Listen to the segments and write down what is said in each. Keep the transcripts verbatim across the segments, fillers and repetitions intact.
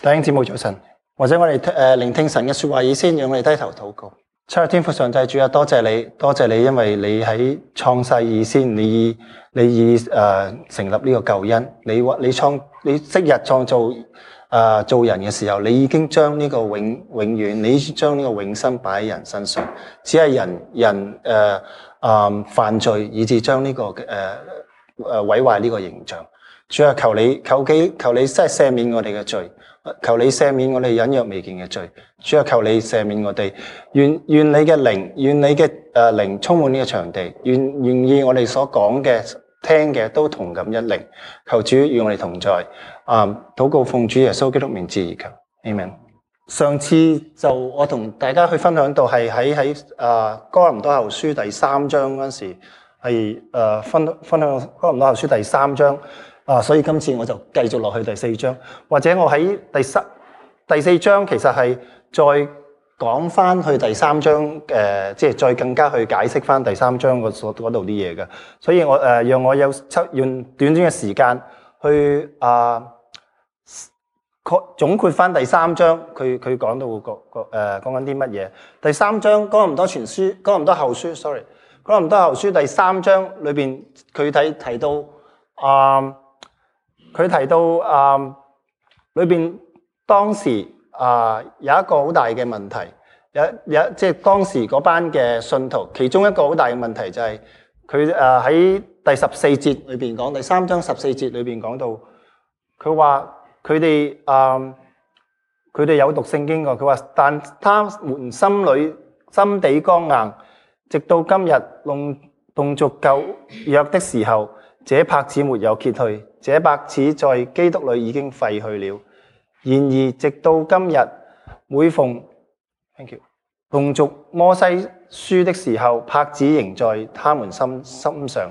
弟兄姊妹早晨，或者我哋誒聆聽神嘅說話以先，讓我哋低頭禱告。親愛天父上帝主啊，多謝你，多謝你，因為你喺創世以先，你以你以誒、呃、成立呢個救恩，你你創你昔日創造誒、呃、做人嘅時候，你已經將呢個永永遠，你已經將呢個永生擺喺人身上，只係人人誒誒、呃、犯罪，以致將呢、這個誒誒、呃、毀壞呢個形象。主啊，求你求基求你真係赦免我哋嘅罪。求你赦免我哋隱約未見嘅罪，主啊，求你赦免我哋，願願你嘅靈，願你嘅誒靈充滿呢個場地，願願意我哋所講嘅、聽嘅都同感一靈。求主與我哋同在，啊，禱告奉主耶穌基督名字而求，Amen。上次就我同大家去分享到係喺喺啊哥林多後書第三章嗰陣時，係誒分分享哥林多後書第三章。啊，所以今次我就繼續落去第四章，或者我喺第三、第四章其實係再講翻去第三章，誒、呃，即係再更加去解釋翻第三章嗰嗰度啲嘢嘅。所以我誒、呃、讓我有抽用短短嘅時間去啊，括、呃、總括翻第三章，佢佢講到個個誒講緊啲乜嘢？第三章哥林多前書、哥林多後書，sorry，哥林多後書第三章裏邊佢提提到啊。呃佢提到啊，裏、呃、邊當時啊、呃、有一個好大嘅問題，有有即係當時嗰班嘅信徒，其中一個好大嘅問題就係佢誒喺第十四節裏邊講，第三章十四節裏邊講到，佢話佢哋啊佢哋有讀聖經㗎，佢話但他們心裏心地剛硬，直到今日弄動作舊約的時候，這帕子沒有揭去。這帕子在基督裏已經廢去了。然而直到今日，每逢 thank you 動讀摩西書的時候，帕子仍在他們心心上。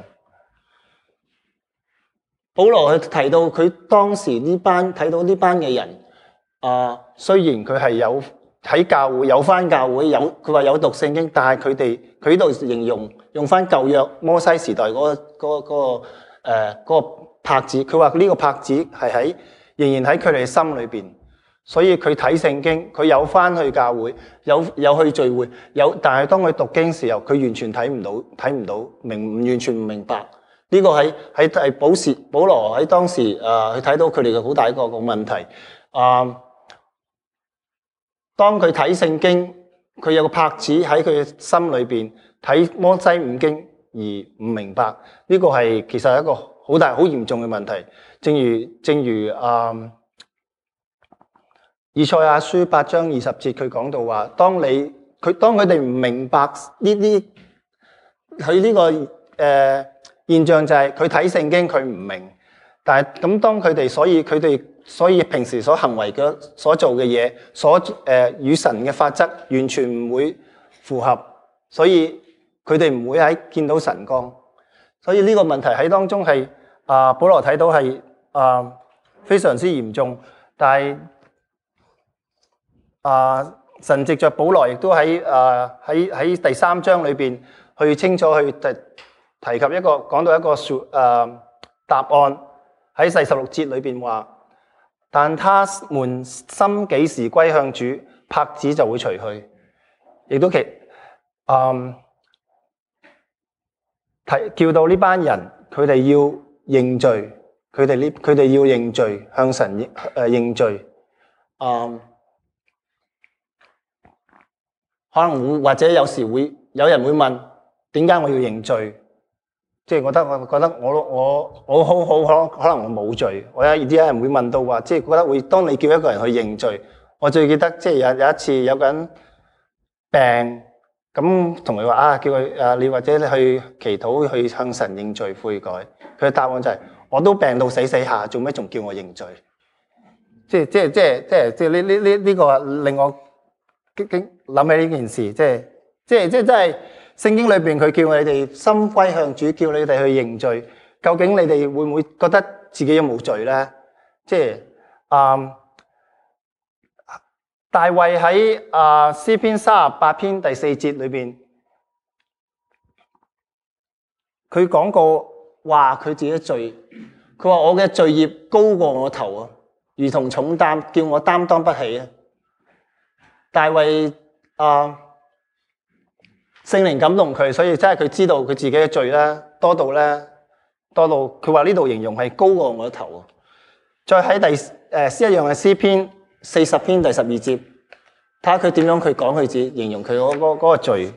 保羅佢提到佢當時呢班睇到呢班嘅人，啊、呃，雖然佢係有喺教會有返教會有，佢話有讀聖經，但係佢哋佢呢度形容用返舊約摩西時代嗰、嗰個嗰、嗰個誒、呃嗰個帕子，佢話呢個帕子係喺仍然喺佢哋心裏邊，所以佢睇聖經，佢有翻去教會，有有去聚會，有，但係當佢讀經時候，佢完全睇唔到，睇唔到明，完全唔明白。呢、這個喺喺係保時保羅喺當時誒，佢睇到佢哋嘅好大一個個問題。啊、呃，當佢睇聖經，佢有個帕子喺佢嘅心裏邊睇摩西五經而唔明白，呢、這個係其實係一個好大好嚴重嘅問題，正如正如啊、嗯，以賽亞書八章二十節佢講到話，當你佢當佢哋唔明白呢啲佢呢個誒、呃、現象就係佢睇聖經佢唔明，但係咁當佢哋所以佢哋所以平時所行為嘅所做嘅嘢，所誒、呃、與神嘅法則完全唔會符合，所以佢哋唔會喺見到神光。所以呢個問題喺當中係啊，保羅睇到係啊非常之嚴重，但係啊神藉着保羅亦都喺啊喺喺第三章裏邊去清楚去提提及一個講到一個說啊答案喺第十六節裏邊話，但他們心幾時歸向主，帕子就會除去，亦都其啊。提叫到呢班人，佢哋要認罪，佢哋呢，佢哋要認罪，向神誒、呃、認罪。嗯，可能會或者有時會有人會問，點解我要認罪？即係覺得我覺得我我我好好可可能我冇罪。我有啲人會問到話，即係覺得會當你叫一個人去認罪，我最記得即係有有一次有個人病。咁同佢話啊，叫佢啊，你或者你去祈禱，去向神認罪悔改。佢嘅答案就係、是：我都病到死死下，做咩仲叫我認罪？即係即係即係即係即係呢呢呢呢個令我驚驚諗起呢件事，即係即係即係真係聖經裏邊佢叫你哋心歸向主，叫你哋去認罪。究竟你哋會唔會覺得自己有冇罪咧？即係啊。嗯大衛喺啊詩篇三十八篇第四節裏邊，佢講過話佢自己罪，佢話我嘅罪孽高過我頭啊！ 如同重擔，叫我擔當不起啊！大衛啊，聖靈感動佢，所以真係佢知道佢自己嘅罪咧多到咧多到，佢話呢度形容係高過我嘅頭啊！再喺第誒詩一樣嘅詩篇四十篇第十二節，睇下佢點樣去講佢自己，形容佢嗰嗰嗰個罪。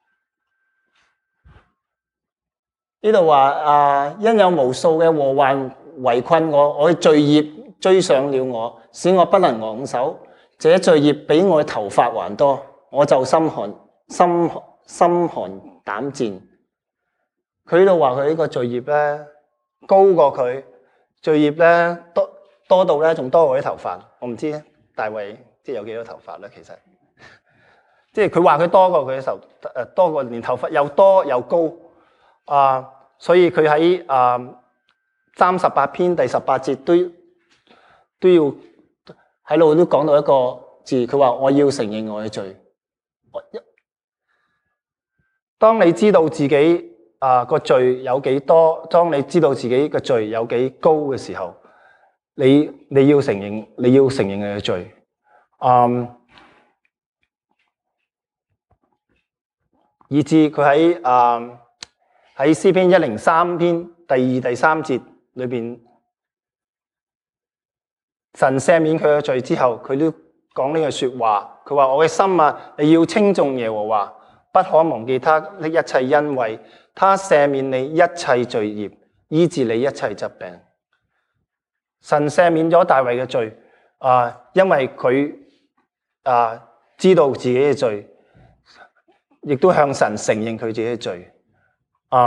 呢度話啊，因有無數嘅禍患圍困我，我嘅罪孽追上了我，使我不能昂首。這罪孽比我嘅頭髮還多，我就心寒心心寒膽戰。佢呢度話佢呢個罪孽咧高過佢，罪孽咧多多到咧仲多過啲頭髮。我唔知大衛即係有幾多頭髮咧，其實即係佢話佢多過佢嘅頭誒，多過連頭髮又多又高啊，所以佢喺啊三十八篇第十八節都都要喺度都講到一個字，佢話我要承認我嘅罪。當你知道自己啊個罪有幾多，當你知道自己個罪有幾高嘅時候，你你要承認，你要承認你嘅罪。嗯，以致佢喺啊喺詩篇一零三篇第二第三節裏邊，神赦免佢嘅罪之後，佢都講呢句說話。佢話我嘅心啊，你要稱頌耶和華，不可忘記他的一切恩惠，他赦免你一切罪孽，醫治你一切疾病。神赦免咗大衛嘅罪啊，因為佢啊知道自己嘅罪，亦都向神承認佢自己嘅罪。啊，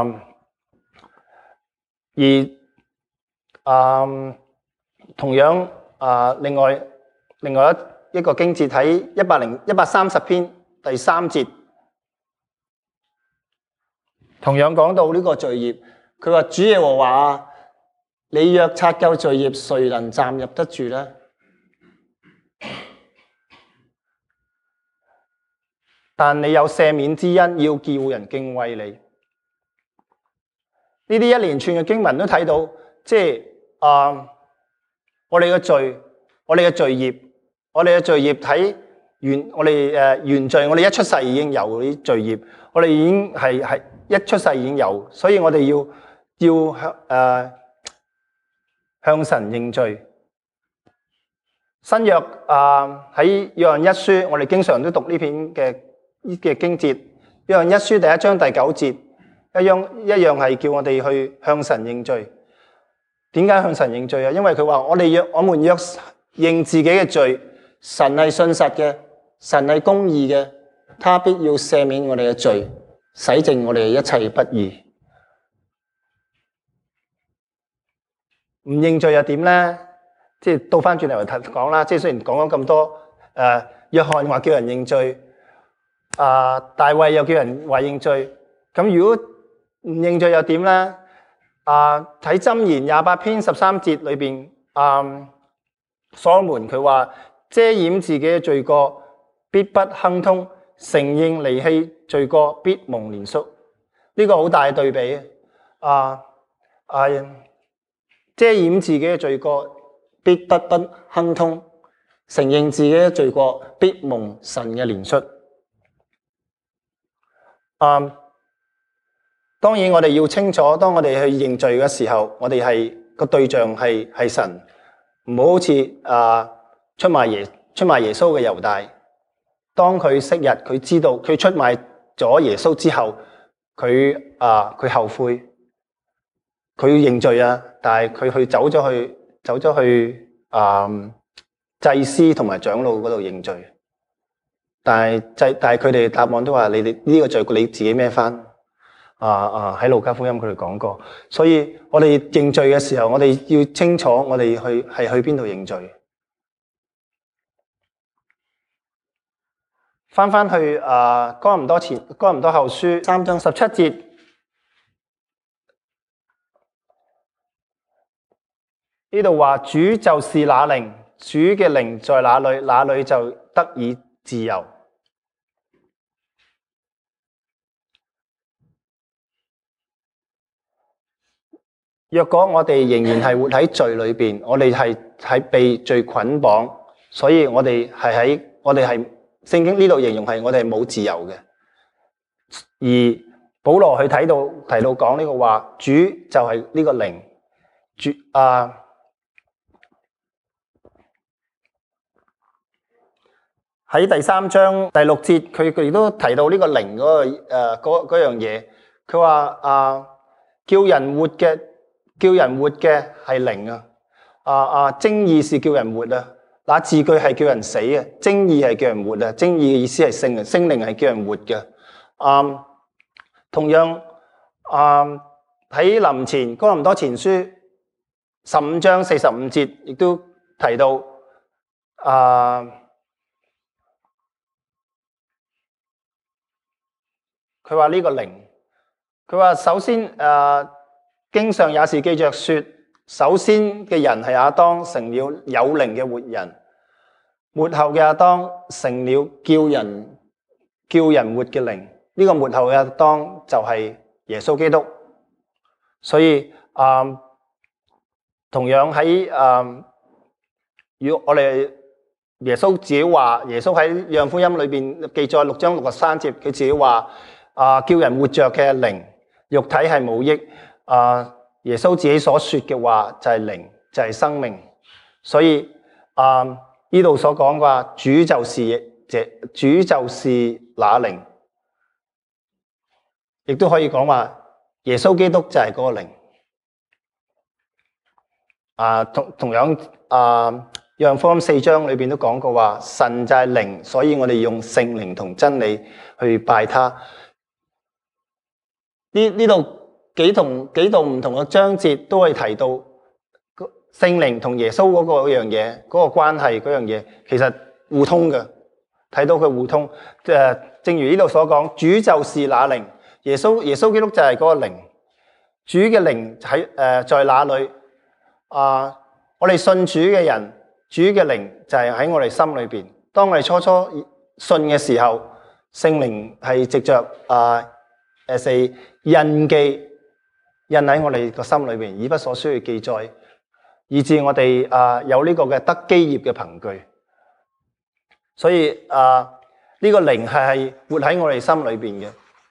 而啊同樣啊，另外另外一一個經節喺一百零一百三十篇第三節，同樣講到呢個罪孽。佢話主耶和華，你若察究罪孽，誰能站入得住呢？但你有赦免之恩，要叫人敬畏你。呢啲一連串嘅經文都睇到，即係啊，我哋嘅罪，我哋嘅罪孽，我哋嘅罪孽喺原我哋誒原罪，我哋一出世已經有啲罪孽，我哋已經係係一出世已經有，所以我哋要要向誒、呃、向神認罪。新約啊喺約翰一書，我哋經常都讀呢篇嘅嘅經節，約翰一書第一章第九節。一樣一樣係叫我哋去向神認罪。點解向神認罪啊？因為佢話我哋若我們若認自己嘅罪，神係信實嘅，神係公義嘅，他必要赦免我哋嘅罪，洗淨我哋嘅一切不義。唔認罪又點咧？即係倒翻轉嚟講啦。即係雖然講咗咁多，誒、呃，約翰話叫人認罪，啊、呃，大衛又叫人話認罪。咁如果唔認罪又點咧？啊，睇箴言廿八篇十三節裏邊，啊，所羅門佢話遮掩自己嘅罪過，必不亨通；承認離棄罪過，必蒙憐恤。呢、這個好大嘅對比啊！啊，遮掩自己嘅罪過，必不不亨通；承認自己嘅罪過，必蒙神嘅憐恤。啊！當然，我哋要清楚，當我哋去認罪嘅時候，我哋係個對象係係神，唔好好似啊出賣耶出賣耶穌嘅猶大。當佢昔日佢知道佢出賣咗耶穌之後，佢啊佢後悔，佢要認罪啊，但係佢去走咗去走咗去啊祭司同埋長老嗰度認罪，但係祭但係佢哋答案都話：你哋呢個罪你自己孭翻。啊啊！喺路加福音佢哋講過，所以我哋認罪嘅時候，我哋要清楚我哋去係去邊度認罪。翻翻去啊哥林多前哥林多後書三章十七節，呢度話主就是那靈，主嘅靈在哪裏，哪裏就得以自由。若果我哋仍然係活喺罪裏邊，我哋係係被罪捆綁，所以我哋係喺我哋係聖經呢度形容係我哋係冇自由嘅。而保羅去睇到提到講呢個話，主就係呢個靈，主啊喺第三章第六節，佢佢亦都提到呢個靈嗰個誒嗰嗰樣嘢。佢話啊，叫人活嘅叫人活嘅係靈啊，啊啊精義是叫人活啊，那字句係叫人死啊，精義係叫人活啊，精義嘅意思係聖啊，聖靈係叫人活嘅。啊，同樣啊喺林前哥林多前書十五章四十五節亦都提到啊，佢話呢個靈，佢話首先誒、啊、經上也是記着說，首先嘅人係亞當，成了有靈嘅活人，末後嘅亞當成了叫人叫人活嘅靈。呢、這個末後嘅亞當就係耶穌基督。所以啊，同樣喺啊，如果我哋耶穌自己話，耶穌喺約翰福音裏邊記載六章六十三節，佢自己話啊，叫人活着嘅靈，肉體係無益。啊，耶穌自己所說嘅話就係靈，就係生命。所以啊，呢度所講嘅話，主就是這，主就是那靈，亦都可以講話耶穌基督就係嗰個靈。啊，同同樣啊，約翰福音四章裏邊都講過話，神就係靈，所以我哋用聖靈同真理去拜他。呢呢度幾同幾度唔同嘅章節都係提到聖靈同耶穌嗰個樣嘢，嗰個關係嗰樣嘢，其實互通嘅，睇到佢互通。誒，正如呢度所講，主就是那靈，耶穌耶穌基督就係嗰個靈，主嘅靈喺誒在哪裏？啊，我哋信主嘅人，主嘅靈就係喺我哋心裏邊。當我哋初初信嘅時候，聖靈係藉着啊誒四印記印喺我哋個心裏邊，以弗所書去記載，以致我哋啊有呢個嘅得基業嘅憑據。所以啊呢個靈係係活喺我哋心裏邊嘅。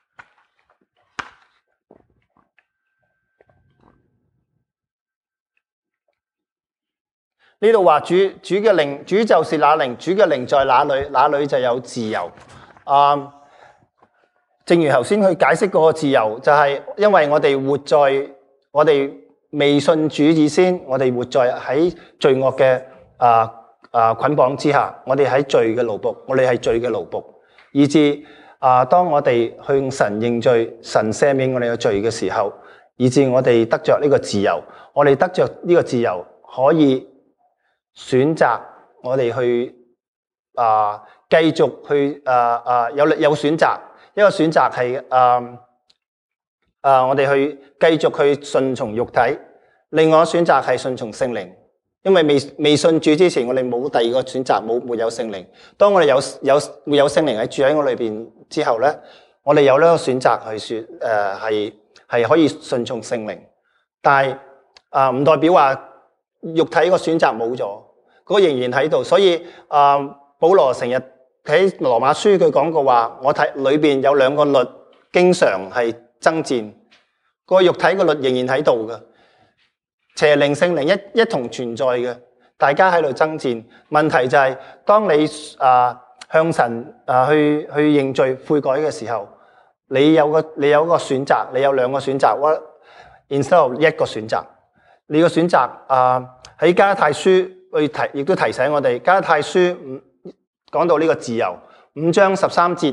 呢度話主主嘅靈，主就是那靈，主嘅靈在哪裏，哪裏就有自由。啊，正如頭先去解釋嗰個自由，就係因為我哋活在我哋未信主以先，我哋活在喺罪惡嘅啊啊捆綁之下，我哋喺罪嘅奴僕，我哋係罪嘅奴僕，以致啊當我哋向神認罪，神赦免我哋嘅罪嘅時候，以致我哋得着呢個自由，我哋得着呢個自由可以選擇我哋去啊，繼續去啊啊有有選擇，一個選擇係啊啊，我哋去繼續去順從肉體，另外一個選擇係順從聖靈。因為未未信主之前，我哋冇第二個選擇，冇沒有聖靈。當我哋有有會有聖靈喺住喺我裏邊之後咧，我哋有呢個選擇去說誒係係可以順從聖靈，但係啊唔代表話肉體個選擇冇咗。嗰個仍然喺度，所以啊，保羅成日喺羅馬書佢講過話，我睇裏邊有兩個律，經常係爭戰。個肉體個律仍然喺度嘅，邪靈聖靈一一同存在嘅，大家喺度爭戰。問題就係當你啊向神啊去去認罪悔改嘅時候，你有個你有個選擇，你有兩個選擇，或 instead of 一個選擇，你個選擇啊喺加拉太書。去提，亦都提醒我哋，加拉太書五講到呢個自由，五章十三節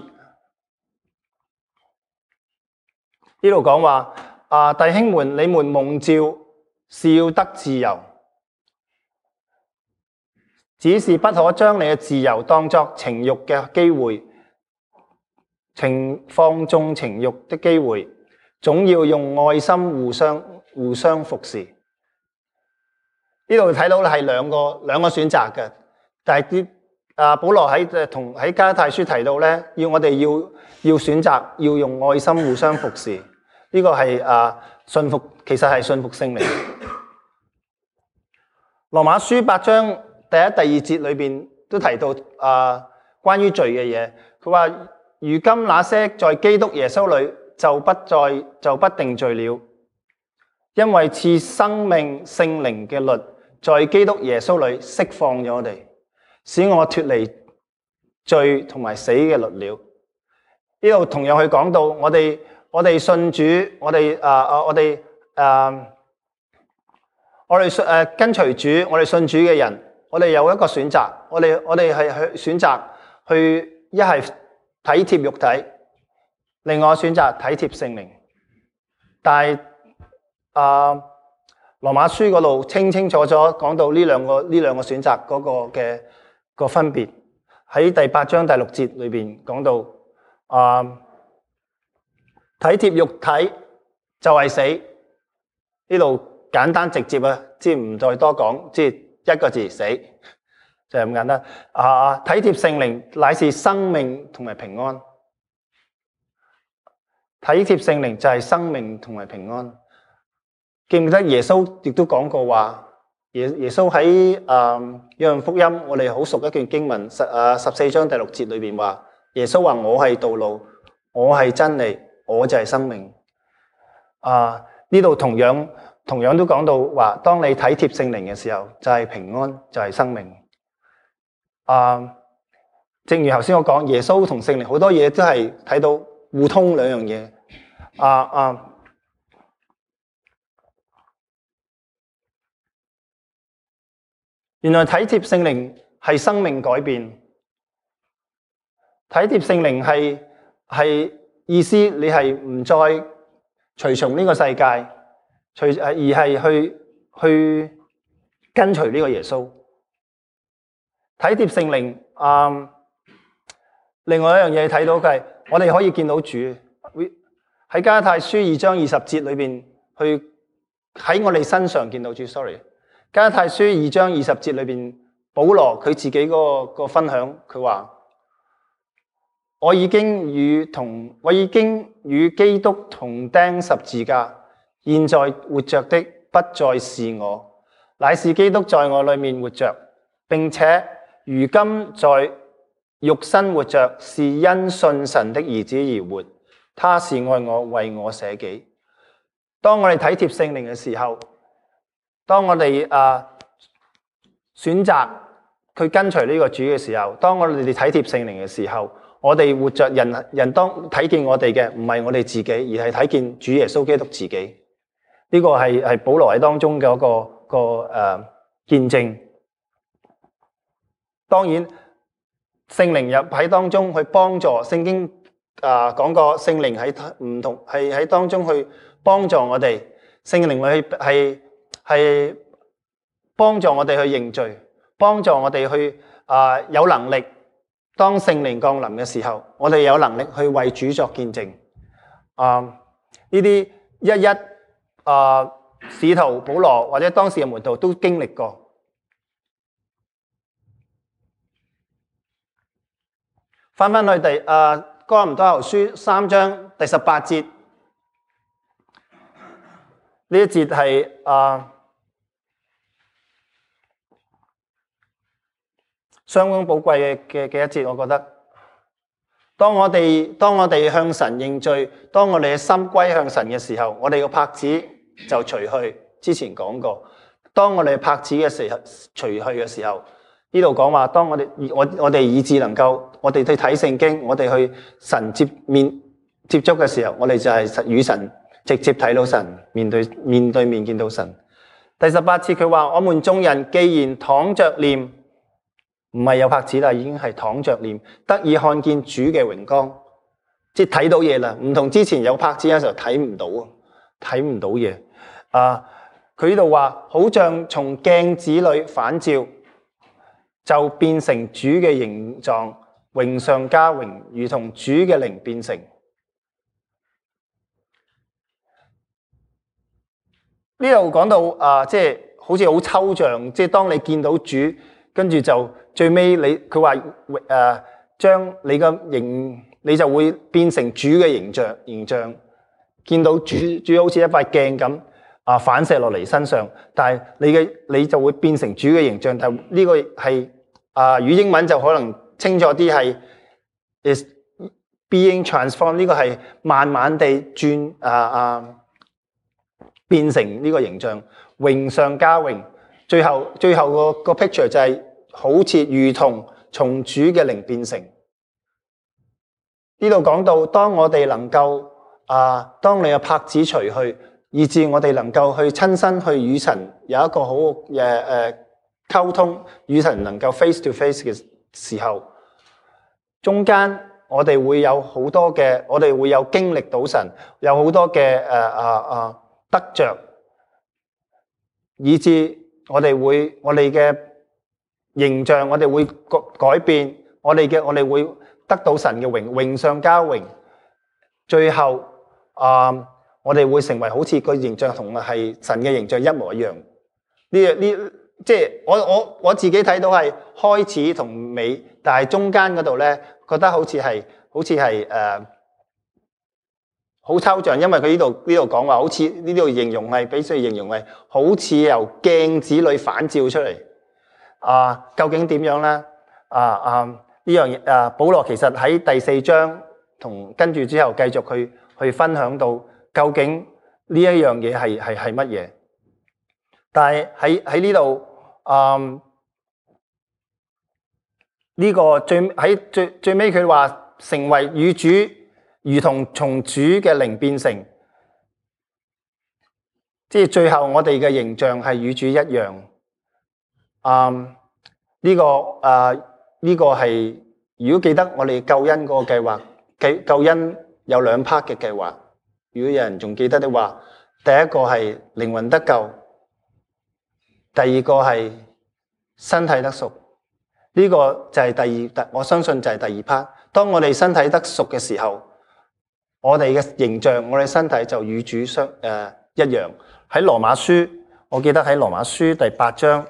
呢度講話啊，弟兄們，你們蒙召是要得自由，只是不可將你嘅自由當作情欲嘅機會，情放縱情欲的機會，總要用愛心互相互相服侍。呢度睇到係兩個兩個選擇嘅，但係啲啊保羅喺同喺加拉太書提到咧，要我哋要要選擇要用愛心互相服侍，呢、這個係啊信服，其實係信服聖靈。 羅馬書八章第一、第二節裏邊都提到啊關於罪嘅嘢。佢話：如今那些在基督耶穌裏就不再就不定罪了，因為賜生命聖靈嘅律在基督耶穌裏釋放咗我哋，使我脫離罪同埋死嘅律了。呢度同樣去講到我哋我哋信主，我哋啊啊我哋啊。我哋信誒跟隨主，我哋信主嘅人，我哋有一個選擇，我哋我哋係去選擇去一係體貼肉體，另外選擇體貼聖靈。但係啊，羅馬書嗰度清清楚楚講到呢兩個呢兩個選擇嗰個嘅個分別。喺第八章第六節裏邊講到啊，體貼肉體就係死。呢度簡單直接啊，即係唔再多講，即係一個字死，就係咁簡單。啊，體貼聖靈乃是生命同埋平安，體貼聖靈就係生命同埋平安。記唔記得耶穌亦都講過話？耶耶穌喺誒約翰福音，我哋好熟一段經文，十誒十四章第六節裏邊話，耶穌話：我係道路，我係真理，我就係生命。啊，呢度同樣。同樣都講到話，當你體貼聖靈嘅時候，就係平安，就係生命。啊，正如頭先我講，耶穌同聖靈好多嘢都係睇到互通兩樣嘢。啊啊，原來體貼聖靈係生命改變，體貼聖靈係係意思你係唔再隨從呢個世界。而係去去跟隨呢個耶穌，體貼聖靈。嗯，另外一樣嘢睇到嘅係，我哋可以見到主喺加拉太書二章二十節裏邊，去喺我哋身上見到主。Sorry， 加拉太書二章二十節裏邊，保羅佢自己個個分享，佢話：我已經與同我已經與基督同釘十字架。現在活着的不再是我，乃是基督在我裏面活着，並且如今在肉身活着，是因信神的兒子而活。他是愛我，為我捨己。當我哋體貼聖靈嘅時候，當我哋啊選擇去跟隨呢個主嘅時候，當我哋體貼聖靈嘅時候，我哋活着人人當睇見我哋嘅唔係我哋自己，而係睇見主耶穌基督自己。呢個係係保羅喺當中嘅一個個誒、呃、見證。當然聖靈入喺當中去幫助，聖經啊講過聖靈喺唔同係喺當中去幫助我哋，聖靈去係係幫助我哋去認罪，幫助我哋去啊、呃、有能力。當聖靈降臨嘅時候，我哋有能力去為主作見證。啊呢啲一一。啊、呃！使徒保羅或者當時嘅門徒都經歷過。翻翻去第啊哥林多後書三章第十八節，呢一節係啊相當寶貴嘅嘅嘅一節，我覺得。當我哋當我哋向神認罪，當我哋嘅心歸向神嘅時候，我哋個帕子就除去。之前講過，當我哋帕子嘅時候除去嘅時候，呢度講話，當我哋我我哋以致能夠，我哋去睇聖經，我哋去神接面接觸嘅時候，我哋就係與神直接睇到神，面對面對面見到神。第十八節佢話：我們眾人既然躺着念，唔係有帕子啦，已經係躺着念，得以看見主嘅榮光，即係睇到嘢啦。唔同之前有帕子嘅時候睇唔到啊，睇唔到嘢。啊，佢呢度話，好像從鏡子裏反照，就變成主嘅形狀，榮上加榮，如同主嘅靈變成。呢度講到啊，即係好似好抽象，即係當你見到主，跟住就最尾你佢話誒，將你嘅形，你就會變成主嘅形象形象，見到主主好似一塊鏡咁啊反射落嚟身上，但係你嘅你就會變成主嘅形象。但呢個係啊語英文就可能清楚啲係 is being transformed， 呢個係慢慢地轉啊啊變成呢個形象，榮上加榮。最後最後個個 picture 就係好似如同從主嘅靈變成。呢度講到當我哋能夠啊，當你嘅帕子除去，以致我哋能夠去親身去與神有一個好誒誒溝通，與神能夠 face to face 嘅時候，中間我哋會有好多嘅，我哋會有經歷到神，有好多嘅誒啊啊得着，以致我哋會我哋嘅形象，我哋會改改變，我哋嘅我哋會得到神嘅榮，榮上加榮，最後啊、呃，我哋會成為好似個形象同係神嘅形象一模一樣。呢呢即係我我我自己睇到係開始同尾，但係中間嗰度咧，覺得好似係好似係誒好抽象，因為佢呢度呢度講話，好似呢度形容係，俾佢形容係好似由鏡子裏反照出嚟。啊，究竟點樣咧？啊啊呢樣嘢啊，保羅其實喺第四章同跟住之後繼續去去分享到究竟呢一樣嘢係係係乜嘢？但係喺喺呢度，嗯，呢個最喺最最尾佢話成為與主如同從主嘅靈變成，即係最後我哋嘅形象係與主一樣。嗯，呢個啊呢個係如果記得我哋救恩嗰個計劃，計救恩有兩 part 嘅計劃。如果有人仲記得的話，第一個係靈魂得救，第二個係身體得贖。呢個就係第二，我相信就係第二 part。當我哋身體得贖嘅時候，我哋嘅形象，我哋身體就與主相誒一樣。喺羅馬書，我記得喺羅馬書第八章。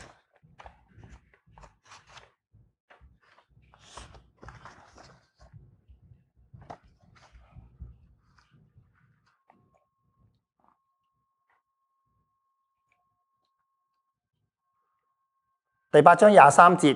第八章廿三節，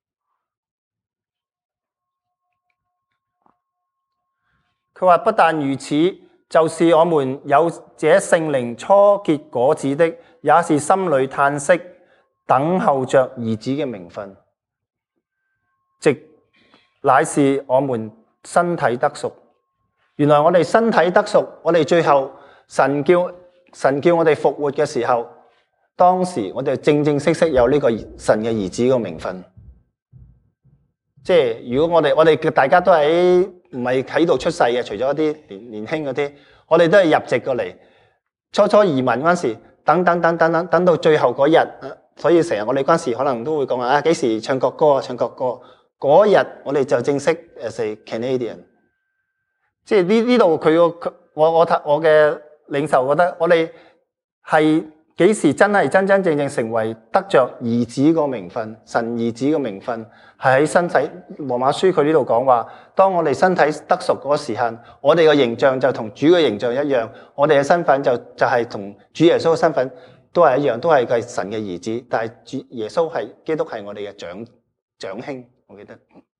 佢話不但如此，就是我們有這聖靈初結果子的，也是心裏嘆息，等候着兒子嘅名分，即乃是我們身體得贖。原來我哋身體得贖，我哋最後神叫神叫我哋復活嘅時候，當時我哋正正式式有呢個神嘅兒子個名分。即係如果我哋我哋大家都喺唔係喺度出世嘅，除咗啲年年輕嗰啲，我哋都係入籍過嚟。初初移民嗰陣時，等等等等等，等到最後嗰日，所以成日我哋嗰陣時可能都會講話啊，幾時唱國歌啊，唱國歌嗰日我哋就正式誒係 Canadian。即係呢呢度佢個我我我嘅領袖覺得我哋係。幾時真係真真正正成為得着兒子個名分，神兒子個名分係喺身體。羅馬書佢呢度講話，當我哋身體得贖嗰時候，我哋嘅形象就同主嘅形象一樣，我哋嘅身份就就係同主耶穌嘅身份都係一樣，都係個神嘅兒子。但係主耶穌係基督係我哋嘅長長兄，我記得。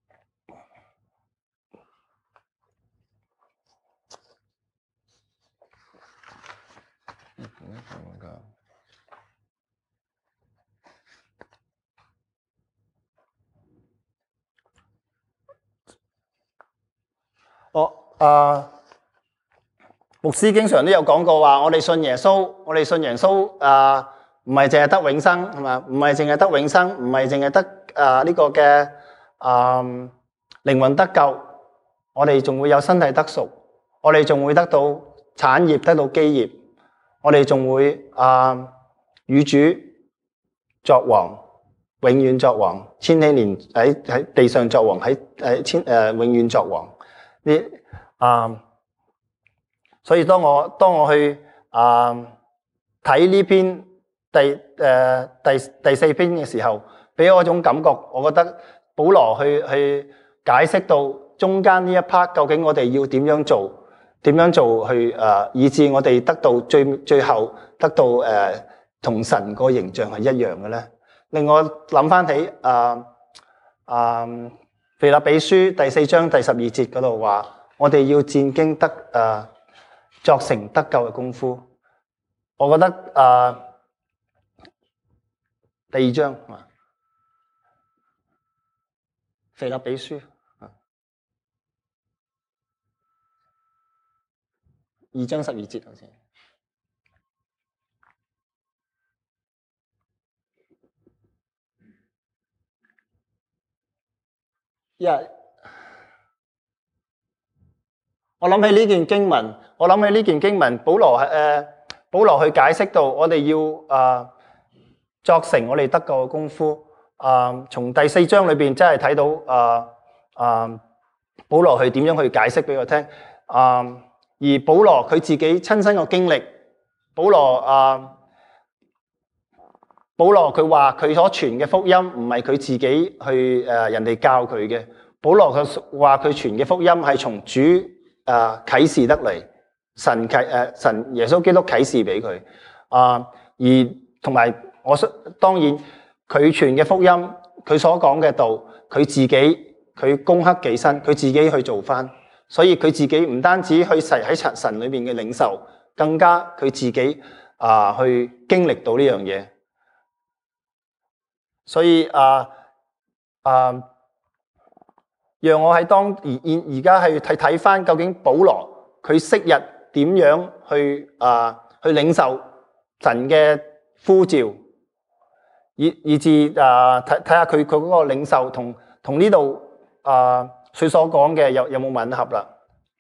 我啊，牧師經常都有講過話，我哋信耶穌，我哋信耶穌啊，唔係淨係得永生，係嘛？唔係淨係得永生，唔係淨係得啊呢個嘅啊靈魂得救，我哋仲會有身體得贖，我哋仲會得到產業，得到基業，我哋仲會啊與主作王，永遠作王，千禧年喺喺地上作王，喺喺千誒永遠作王。呢啊，所以當我當我去啊睇呢篇第誒、呃、第第四篇嘅時候，俾我一種感覺，我覺得保羅去去解釋到中間呢一 part 究竟我哋要點樣做， 點樣做去誒、呃，以致我哋得到最最後得到誒同、呃、神個形象係一樣嘅咧？令我諗翻起誒誒《腓立比書》第四章第十二節嗰度話，我哋要戰經得誒、呃、作成得救嘅功夫。我覺得誒、呃、第二章《腓立比書》二章十二節好似。Yeah. 我諗起呢件經文，我諗起呢件經文，保羅誒、呃，保羅去解釋到我哋要誒、呃、作成我哋得救嘅功夫。誒、呃，從第四章裏邊真係睇到誒誒、呃呃，保羅去點樣去解釋俾我聽。誒、呃，而保羅佢自己親身嘅經歷，保羅誒。呃保羅佢話佢所傳嘅福音唔係佢自己去誒人哋教佢嘅。保羅佢話佢傳嘅福音係從主誒啟示得嚟，神啟誒神耶穌基督啟示俾佢啊。而同埋我當然佢傳嘅福音，佢所講嘅道，佢自己佢攻克己身，佢自己去做翻。所以佢自己唔單止去實喺神神裏邊嘅領受，更加佢自己啊去經歷到呢樣嘢。所以啊啊，讓我喺當而現而家去睇睇翻究竟保羅佢昔日點樣去啊去領受神嘅呼召，以以至啊睇睇下佢佢嗰個領受同同呢度啊佢所講嘅有有冇吻合啦？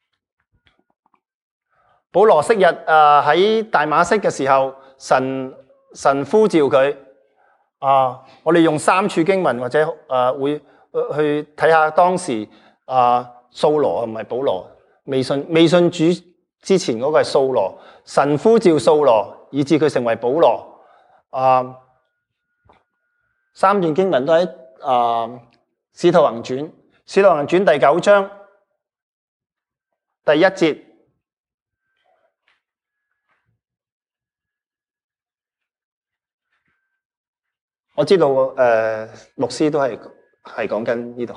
保羅昔日啊喺大馬色嘅時候，神神呼召佢。啊！我哋用三處經文或者誒、啊、會去睇下當時啊掃羅唔係保羅，未信未信主之前嗰個係掃羅，神呼召掃羅，以致佢成為保羅。啊，三段經文都喺啊《使徒行傳》，《使徒行傳》第九章第一節。我知道誒、呃，牧師都係係講緊呢度。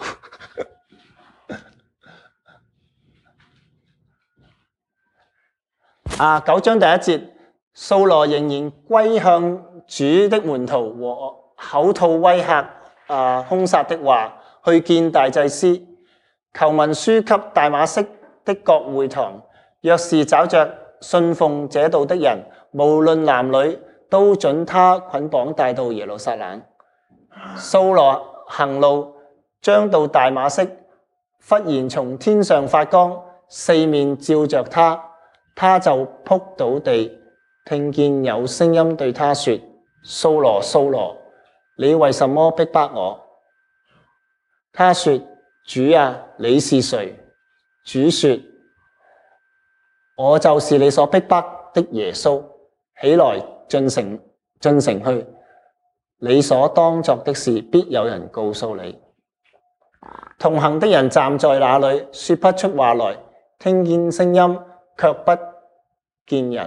啊，九章第一節，掃羅仍然歸向主的門徒和口吐威嚇、啊兇殺的話，去見大祭司，求文書給大馬色的各會堂，若是找着信奉這道的人，無論男女，都准他捆綁帶到耶路撒冷。掃羅行路將到大馬色，忽然從天上發光，四面照着他，他就仆倒地，聽見有聲音對他說：掃羅，掃羅，你為什麼逼迫我？他說：主啊，你是誰？主說：我就是你所逼迫的耶穌，起來進城進城去，你所當作的事必有人告訴你。同行的人站在那裏，說不出話來，聽見聲音，卻不見人。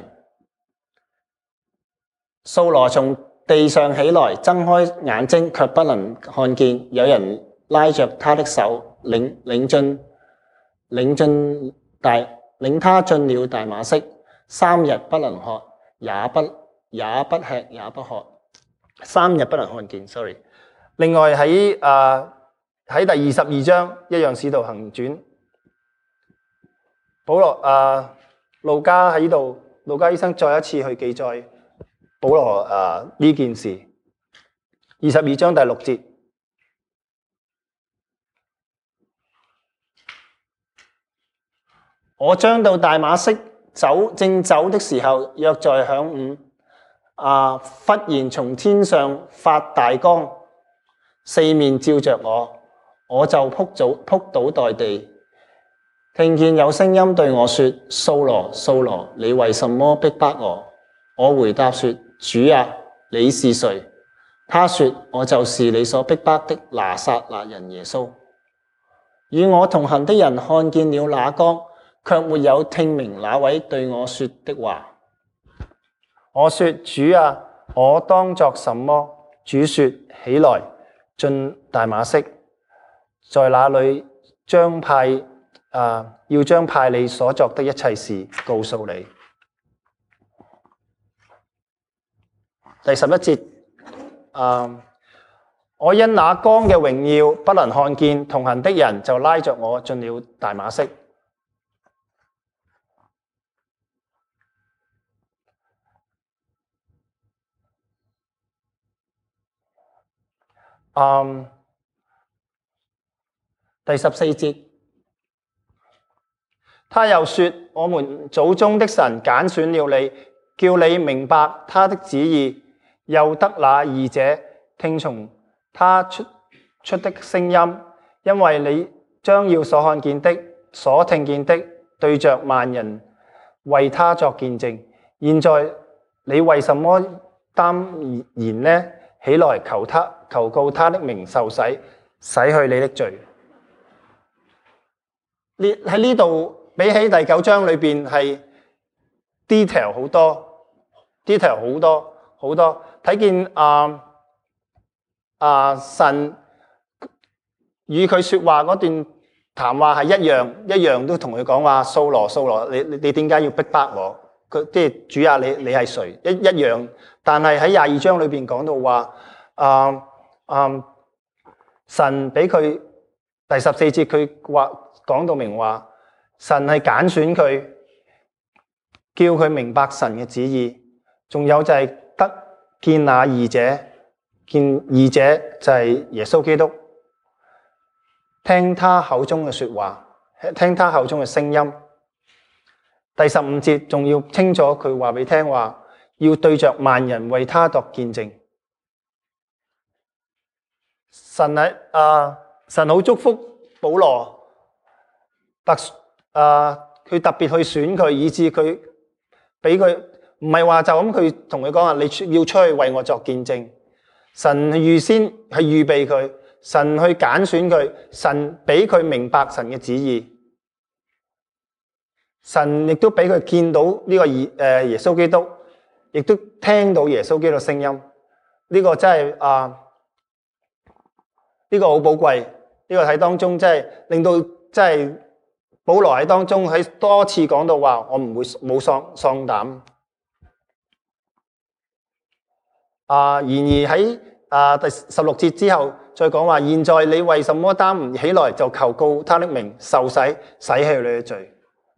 掃羅從地上起來，睜開眼睛，卻不能看見。有人拉着他的手，領領進領進大領他進了大馬色，三日不能喝，也不也不吃也不喝，三日不能看見。sorry。另外喺誒喺第二十二章一樣使徒行傳，保羅誒路加喺度，路加醫生再一次去記載保羅誒呢件事。二十二章第六節，我將到大馬色走正走的時候，約在晌午。啊！忽然從天上發大光，四面照着我，我就仆倒仆倒在地，聽見有聲音對我說：掃羅，掃羅，你為什麼逼迫我？我回答說：主啊，你是誰？他說：我就是你所逼迫的拿撒勒人耶穌。與我同行的人看見了那光， 卻沒有聽明那位對我說的話。我說：主啊，我當作什麼？主說：起來，進大馬色，在那裏將派啊，要將派你所作的一切事告訴你。第十一節，啊，我因那光嘅榮耀不能看見，同行的人就拉着我進了大馬色。Um, 第十四節，他又說：我們祖宗的神揀選了你，叫你明白他的旨意，又得那義者聽從他出出的聲音，因為你將要所看見的、所聽見的，對着萬人為他作見證。現在你為什麼擔言呢？起來求他，求告他的名受洗，洗去你的罪。呢喺呢度比起第九章裏邊係 detail 好多 ，detail 好多好多。睇見啊啊神與佢說話嗰段談話係一樣，一樣都同佢講話：掃羅掃羅，你你你點解要逼迫我？佢即係主啊，你你係誰？一一樣。但係喺廿二章裏邊講到話，啊啊神俾佢第十四節佢話講到明話，神係揀選佢，叫佢明白神嘅旨意。仲有就係得見那義者，見義者就係耶穌基督，聽他口中嘅說話，聽他口中嘅聲音。第十五節仲要清楚佢話俾你聽話，要對着萬人為他作見證。神係啊，神好祝福保羅，特啊佢特別去選佢，以致佢俾佢唔係話就咁佢同佢講話，你要出去為我作見證。神預先係預備佢，神去揀選佢，神俾佢明白神嘅旨意。神亦都俾佢見到呢個誒耶穌基督，亦都聽到耶穌基督嘅聲音。呢、這個真係啊，呢、這個好寶貴。呢、這個喺當中真係令到真係保羅喺當中喺多次講到話，我唔會冇喪喪膽。啊，然而喺啊第十六節之後再講話，現在你為什麼擔唔起來，就求告他的名，受洗，洗去你嘅罪。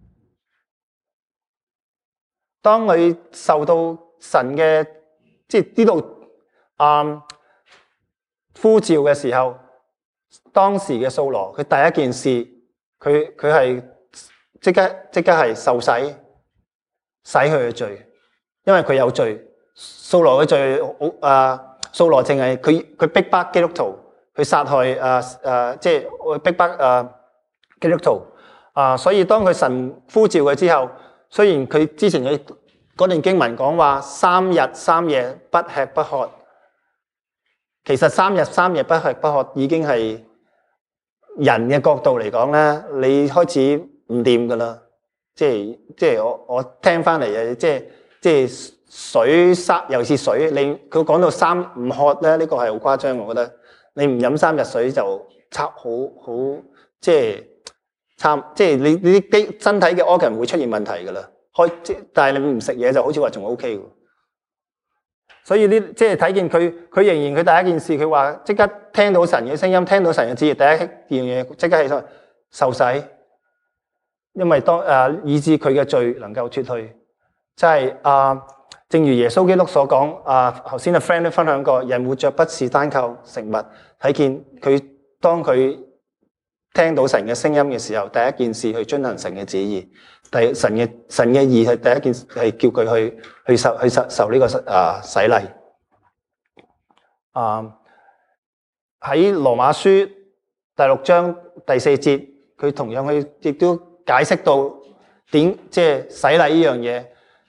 當佢受到神嘅即係呢度啊呼召嘅時候，當時嘅掃羅佢第一件事，佢佢係即刻即刻係受洗，洗佢嘅罪，因為佢有罪。掃羅嘅罪好啊，掃羅淨係佢佢逼迫基督徒，佢殺害啊啊即係逼迫啊基督徒啊，所以當佢神呼召佢之後。雖然佢之前嘅嗰段經文講話三日三夜不吃不喝，其實三日三夜不吃不喝已經係人嘅角度嚟講咧，你開始唔掂噶啦。即係即係我我聽翻嚟嘅，即係即係水三，尤其是水，你佢講到三唔喝咧，呢個係好誇張，我覺得你唔飲三日水就差好好即係。差即係你你啲機身體嘅 organ 會出現問題噶啦，開即但係你唔食嘢就好似話仲 OK 喎。所以呢即係睇見佢佢仍然佢第一件事佢話即刻聽到神嘅聲音，聽到神嘅旨意，第一樣嘢即刻起身受洗，因為當誒、啊、以致佢嘅罪能夠脫去，即係啊，正如耶穌基督所講啊，頭先阿 friend 都分享過，人活着不是單靠食物，睇見佢當佢。聽到神嘅聲音嘅時候，第一件事去遵行神嘅旨意。第神嘅神嘅意係第一件事係叫佢去去受去受受呢個啊洗禮。啊喺羅馬書第六章第四節，佢同樣去亦都解釋到點即係洗禮呢樣嘢。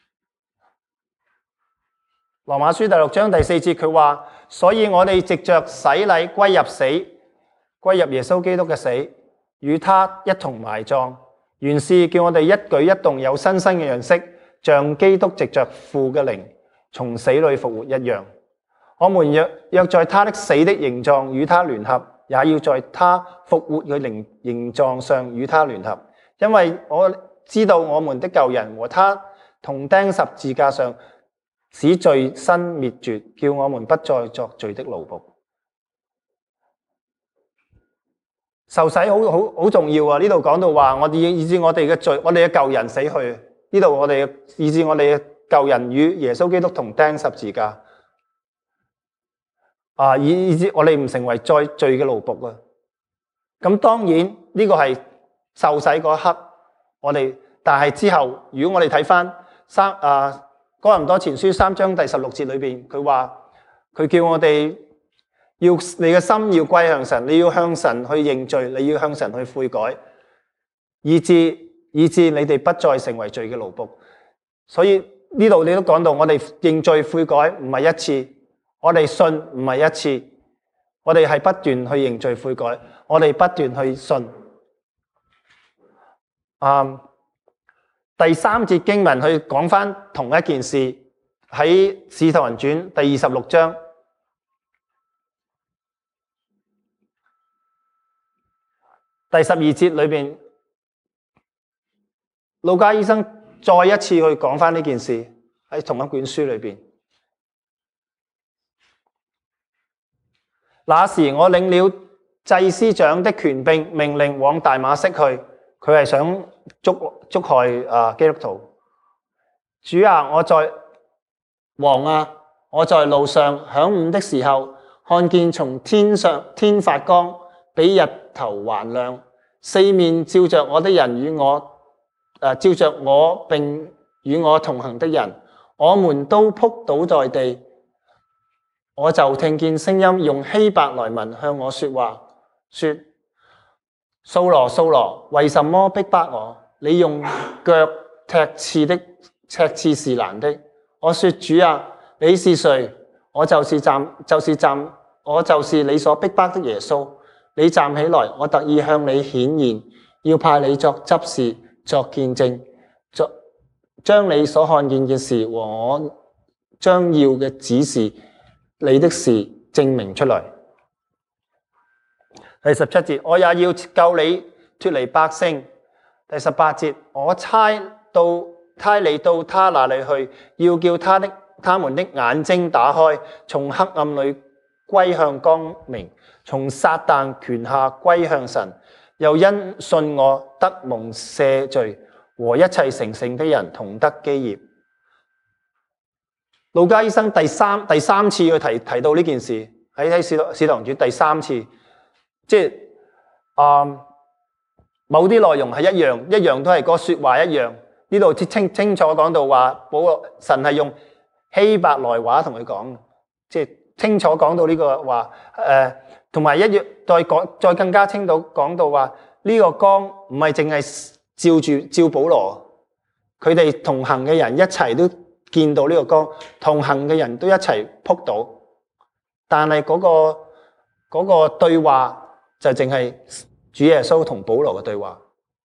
羅馬書第六章第四節佢話：所以我哋藉着洗禮歸入死。歸入耶穌基督嘅死，與他一同埋葬， 原是叫我哋一舉一動有新生嘅樣式，像基督藉着父嘅靈從死裏復活一樣。我們若若在他的死的形狀與他聯合，也要在他復活嘅靈形狀上與他聯合，因為我知道我們的舊人和他同釘十字架上，使罪身滅絕，叫我們不再作罪的奴僕。受洗好好好重要啊！呢度講到話，我哋以致我哋嘅罪，我哋嘅舊人死去。呢度我哋以致我哋嘅舊人與耶穌基督同釘十字架。啊！以以致我哋唔成為再罪嘅奴僕啊！咁當然呢個係受洗嗰一刻，我哋但係之後，如果我哋睇翻三啊哥林多前書三章第十六節裏邊，佢話佢叫我哋。要你嘅心要歸向神，你要向神去認罪，你要向神去悔改，以致以致你哋不再成為罪嘅奴僕。所以呢度你都講到，我哋認罪悔改唔係一次，我哋信唔係一次，我哋係不斷去認罪悔改，我哋不斷去信。嗯，第三節經文去講翻同一件事，喺《使徒行傳》第二十六章。第十二節裏邊，路加醫生再一次去講返呢件事，喺同一卷書裏邊。那時我領了祭司長的權柄，命令往大馬色去。佢係想捉捉害啊基督徒。主啊，我在王啊，我在路上晌午的時候，看見從天上天發光，比日頭還亮，四面照着我的人與我，誒、呃、照着我並與我同行的人，我們都仆倒在地。我就聽見聲音用希伯來文向我說話，說：掃羅掃羅，為什麼逼迫我？你用腳踢刺的赤刺是難的。我說：主啊，你是誰？我就是站，就是站，我就是你所逼迫的耶穌。你站起來，我特意向你顯現，要派你作執事，作見證，作將你所看見嘅事和我將要嘅指示你的事證明出來。第十七節，我也要救你脫離百姓。第十八節，我差到差你到他那裏去，要叫他的他們的眼睛打開，從黑暗裏歸向光明，從撒旦權下歸向神，又因信我得蒙赦罪，和一切成聖的人同得基業。路加醫生第三第三次去提提到呢件事，喺喺使徒使徒行傳第三次，即係啊、嗯、某啲內容係一樣，一樣都係個說話一樣。呢度清清楚講到話，保羅神係用希伯來話同佢講，即係清楚講到呢個話，誒同埋一樣再講再更加清楚講到話呢個光唔係淨係照住照保羅，佢哋同行嘅人一齊都見到呢個光，同行嘅人都一齊撲倒，但係嗰個嗰個對話就淨係主耶穌同保羅嘅對話。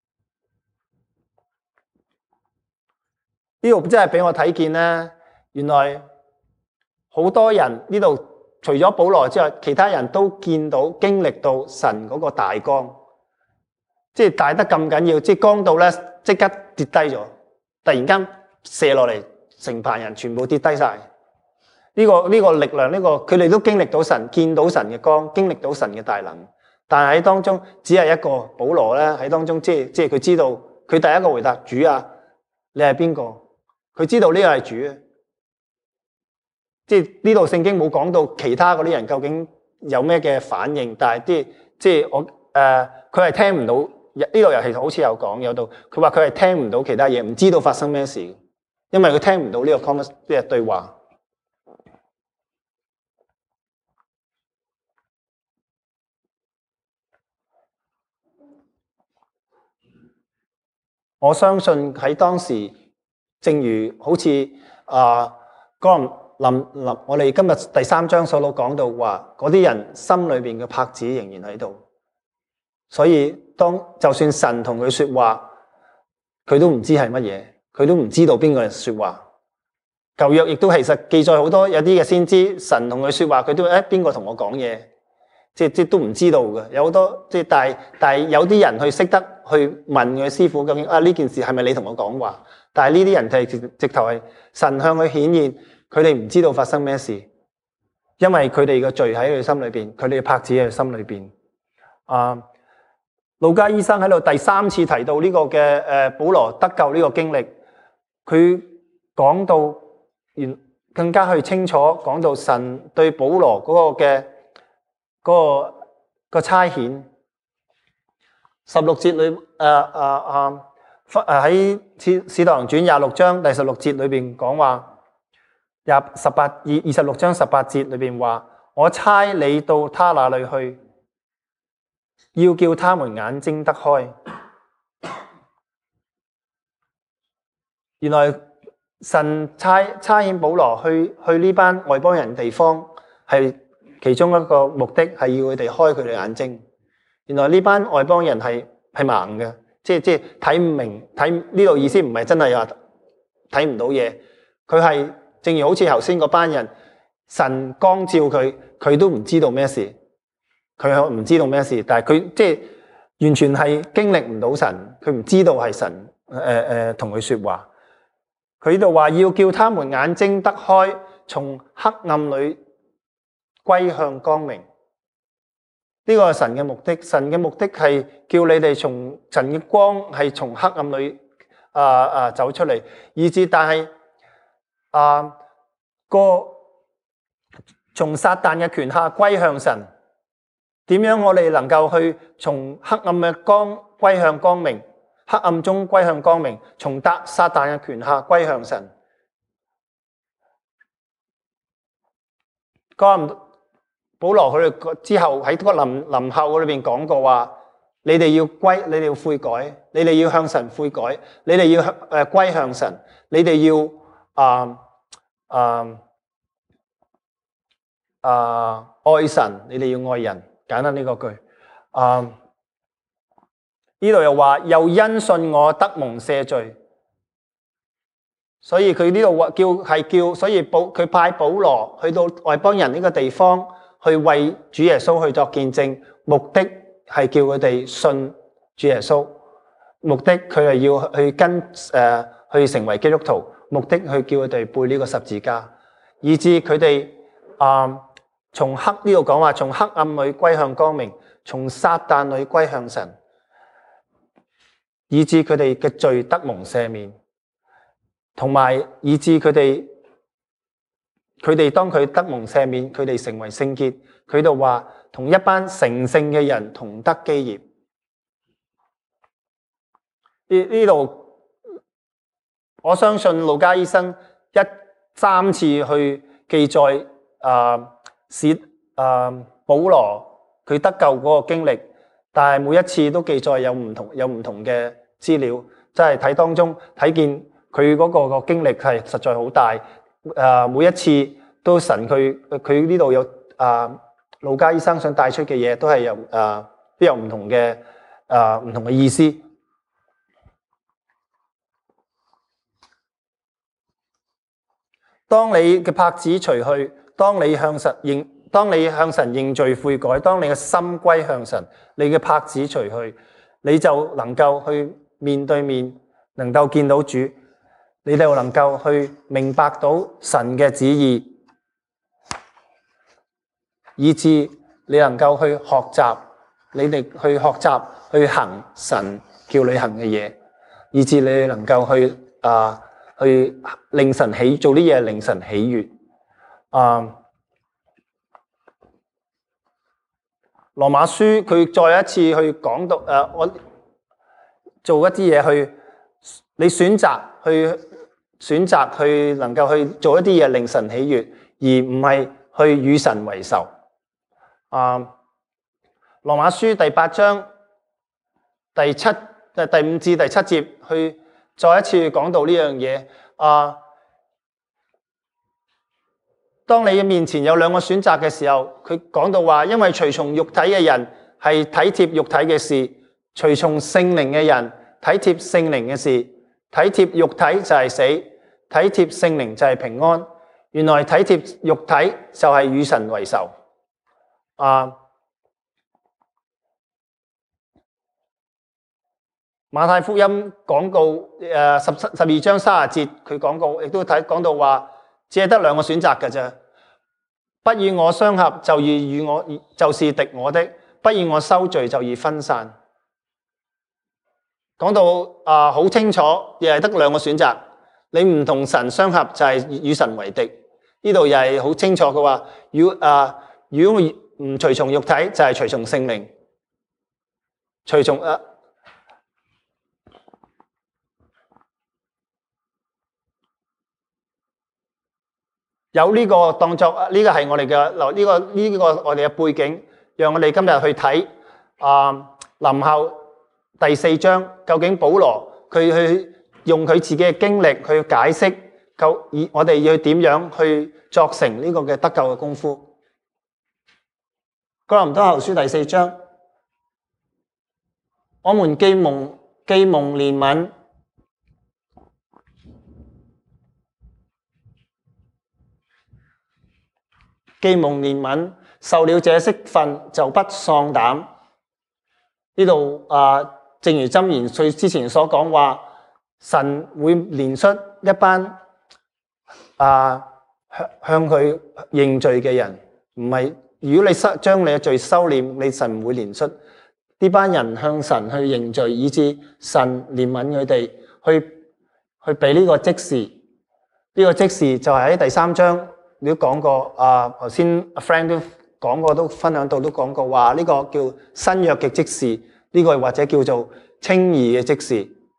呢度真係俾我睇見咧，原來好多人呢度除咗保羅之外，其他人都見到經歷到神嗰個大光，即係大得咁緊要，即係光到咧即刻跌低咗，突然間射落嚟，成排人全部跌低晒。呢個呢個力量，呢個佢哋都經歷到神，見到神嘅光，經歷到神嘅大能，但係喺當中只係一個保羅咧喺當中，即係即係佢知道佢第一個回答主啊，你係邊個？佢知道呢個係主啊，即係呢度聖經冇講到其他嗰啲人究竟有咩嘅反應，但係啲即係我誒，佢係聽唔到呢度又其實好似有講有到，佢話佢係聽唔到其他嘢，唔知道發生咩事，因為佢聽唔到呢個 conversation 呢個對話。我相信喺當時，正如好似啊哥林林林，我哋今日第三章所講到話，嗰啲人心裏邊嘅帕子仍然喺度，所以當就算神同佢說話， 佢都唔知係乜嘢，佢都唔知道邊個說話。舊約亦都其實記載好多有啲嘅先知，神同佢說話，佢都誒邊個同我講嘢，即係即係都唔知道嘅。有好多即係但係但係有啲人去識得去問佢師傅究竟啊呢件事係咪你同我講話？但係呢啲人係直直頭係神向佢顯現，佢哋唔知道發生咩事，因為佢哋嘅罪喺佢心裏邊，佢哋嘅帕子喺佢心裏邊。啊，路加醫生喺度第三次提到呢個嘅誒保羅得救呢個經歷，佢講到。更加去清楚講到神對保羅嗰個嘅嗰、嗰個、嗰個差遣。十六節裏誒誒誒誒喺使使徒行傳廿六章第十六節裏邊講話，廿十八二二十六章十八節裏邊話，我差你到他那裏去，要叫他們眼睛得開。原來。神差差遣保羅去去呢班外邦人地方，係其中一個目的，係要佢哋開佢哋眼睛。原來呢班外邦人係係盲嘅，即係即係睇唔明，睇呢度意思唔係真係話睇唔到嘢，佢係正如好似頭先嗰班人，神光照佢，佢都唔知道咩事，佢唔知道咩事，但係佢即係完全係經歷唔到神，佢唔知道係神誒誒同佢說話。佢呢度話要叫他們眼睛得開，從黑暗裏歸向光明。呢個係神嘅目的，神嘅目的係叫你哋從神嘅光係從黑暗裏啊啊走出嚟，以至但係啊個從撒旦嘅權下歸向神。點樣我哋能夠去從黑暗嘅光歸向光明？黑暗中歸向光明，從撒旦嘅權下歸向神。嗰保羅佢哋之後喺個林林後裏邊講過話，你哋要歸，你哋要悔改，你哋要向神悔改，你哋要誒歸向神，你哋要啊啊啊愛神，你哋要愛人。簡單呢個句啊。呢度又話，又因信我得蒙赦罪，所以佢呢度話叫係叫，所以保佢派保羅去到外邦人呢個地方，去為主耶穌去作見證，目的係叫佢哋信主耶穌，目的佢係要去跟誒、呃、去成為基督徒，目的去叫佢哋背呢個十字架，以致佢哋啊從黑呢度講話，從黑暗裏歸向光明，從撒旦裏歸向神。以致佢哋嘅罪得蒙赦免，同埋以致佢哋佢哋當佢得蒙赦免，佢哋成為聖潔。佢就話同一班成聖嘅人同得基業。呢呢度我相信路加醫生一三次去記載啊，使啊保羅佢得救嗰個經歷。但係每一次都記載有唔同有唔同嘅資料，即係睇當中睇見佢嗰個個經歷係實在好大。誒，每一次都神佢佢呢度有誒路加醫生想帶出嘅嘢，都係有誒都有唔同嘅誒唔同嘅意思。當你嘅帕子除去，當你向神認。當你向神認罪悔改，當你嘅心歸向神，你嘅帕子除去，你就能夠去面對面，能夠見到主，你就能夠去明白到神嘅旨意，以致你能夠去學習，你哋去學習去行神叫你行嘅嘢，以致你能夠去啊去令神喜做啲嘢，令神喜悅啊。羅馬書佢再一次去講到誒，我做一啲嘢去，你選擇去選擇去能夠去做一啲嘢令神喜悅，而唔係去與神為仇。啊，羅馬書第八章第七誒第五至第七節去再一次講到呢樣嘢啊。當你面前有兩個選擇嘅時候，佢講到話，因為隨從肉體嘅人係體貼肉體嘅事，隨從聖靈嘅人體貼聖靈嘅事。 體貼肉體就係死，體貼聖靈就係平安。原來體貼肉體就係與神為仇。啊，馬太福音講告誒十十二章三十節，佢講告亦都睇講到話，只係得兩個選擇嘅啫。不與我相合，就以與我就是敵我的；不與我收聚，就以分散。講到啊好清楚，亦係得兩個選擇。你唔同神相合，就係與神為敵。呢度又係好清楚嘅話，如果啊如果唔隨從肉體，就係隨從聖靈。隨從啊有呢個當作呢個係我哋嘅呢個呢個我哋嘅背景，讓我哋今日去睇啊林後第四章，究竟保羅佢去用佢自己嘅經歷去解釋，究以我哋要點樣去作成呢個嘅得救嘅功夫。哥林多後書第四章，我們既蒙既蒙憐憫，既蒙憐憫，受了這職分就不喪膽。呢度啊，正如箴言佢之前所講話，神會憐恤一班啊向向佢認罪嘅人，唔係如果你收將你嘅罪收斂，你神唔會憐恤呢班人向神去認罪，以致神憐憫佢哋，去去俾呢個職事。呢、這個職事就係喺第三章你都講過啊，頭先阿 Frank 都講過，都分享到都講過話呢、這個叫新約嘅職事，呢、這個或者叫做稱義嘅職事。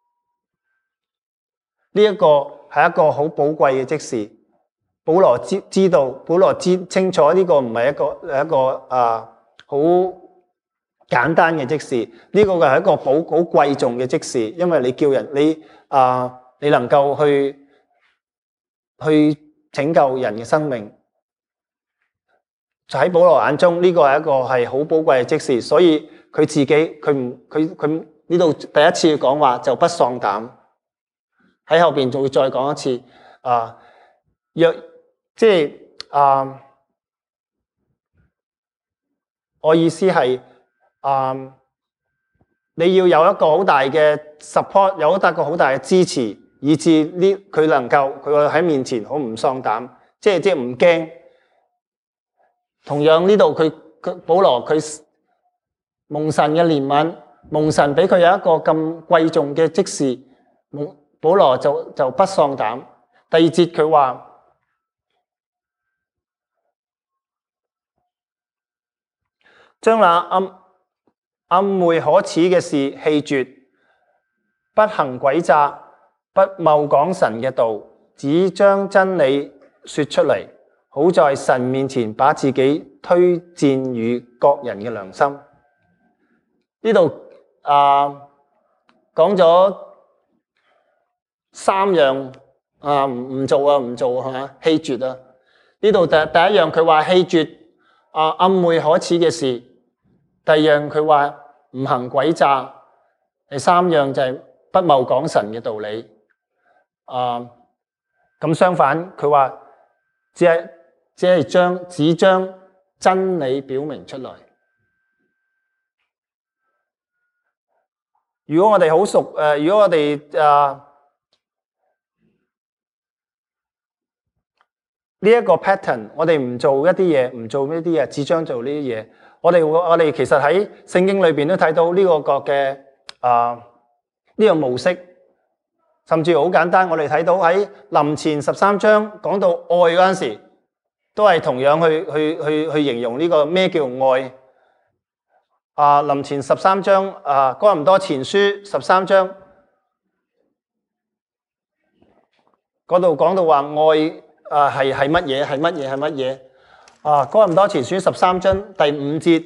呢、這個、一個係一個好寶貴嘅職事。保羅知知道，保羅知清楚呢個唔係一個一個啊好簡單嘅職事，呢、這個係一個好好貴重嘅職事，因為你叫人你啊你能夠去去拯救人嘅生命，就喺保羅眼中呢、這個係一個係好寶貴嘅職事，所以佢自己佢唔佢佢呢度第一次講話就不喪膽，喺後邊仲會再講一次啊若。即係啊，我意思係啊，你要有一個好大嘅 support，有一個好大嘅支持，以致呢佢能夠佢喺面前好唔喪膽，即係即係唔驚。同樣呢度佢佢保羅佢蒙神嘅憐憫，蒙神俾佢有一個咁貴重嘅職事，蒙保羅就就不喪膽。第二節佢話。將那暗暗昧可恥嘅事棄絕，不行詭詐，不謬講神嘅道，只將真理說出嚟，好在神面前把自己推薦與各人嘅良心。呢度啊講咗三樣啊唔唔做啊唔做係嘛棄絕啊。呢度第第一樣佢話棄絕啊暗昧可恥嘅事。第二樣佢話唔行詭詐，第三樣就係不謬講神嘅道理。啊，咁相反佢話只係只係將只將真理表明出來。如果我哋好熟誒，如果我哋啊呢一個 pattern，我哋唔做一啲嘢，唔做呢啲嘢，只將做呢啲嘢。我哋我哋其實喺聖經裏邊都睇到呢個個嘅啊呢個模式，甚至好簡單。我哋睇到喺林前十三章講到愛嗰陣時，都係同樣去去去去形容呢個咩叫愛。啊，林前十三章啊，哥林多前書十三章嗰度講到話愛啊係係乜嘢係乜嘢係乜嘢。啊，哥林多前書十三章第五節，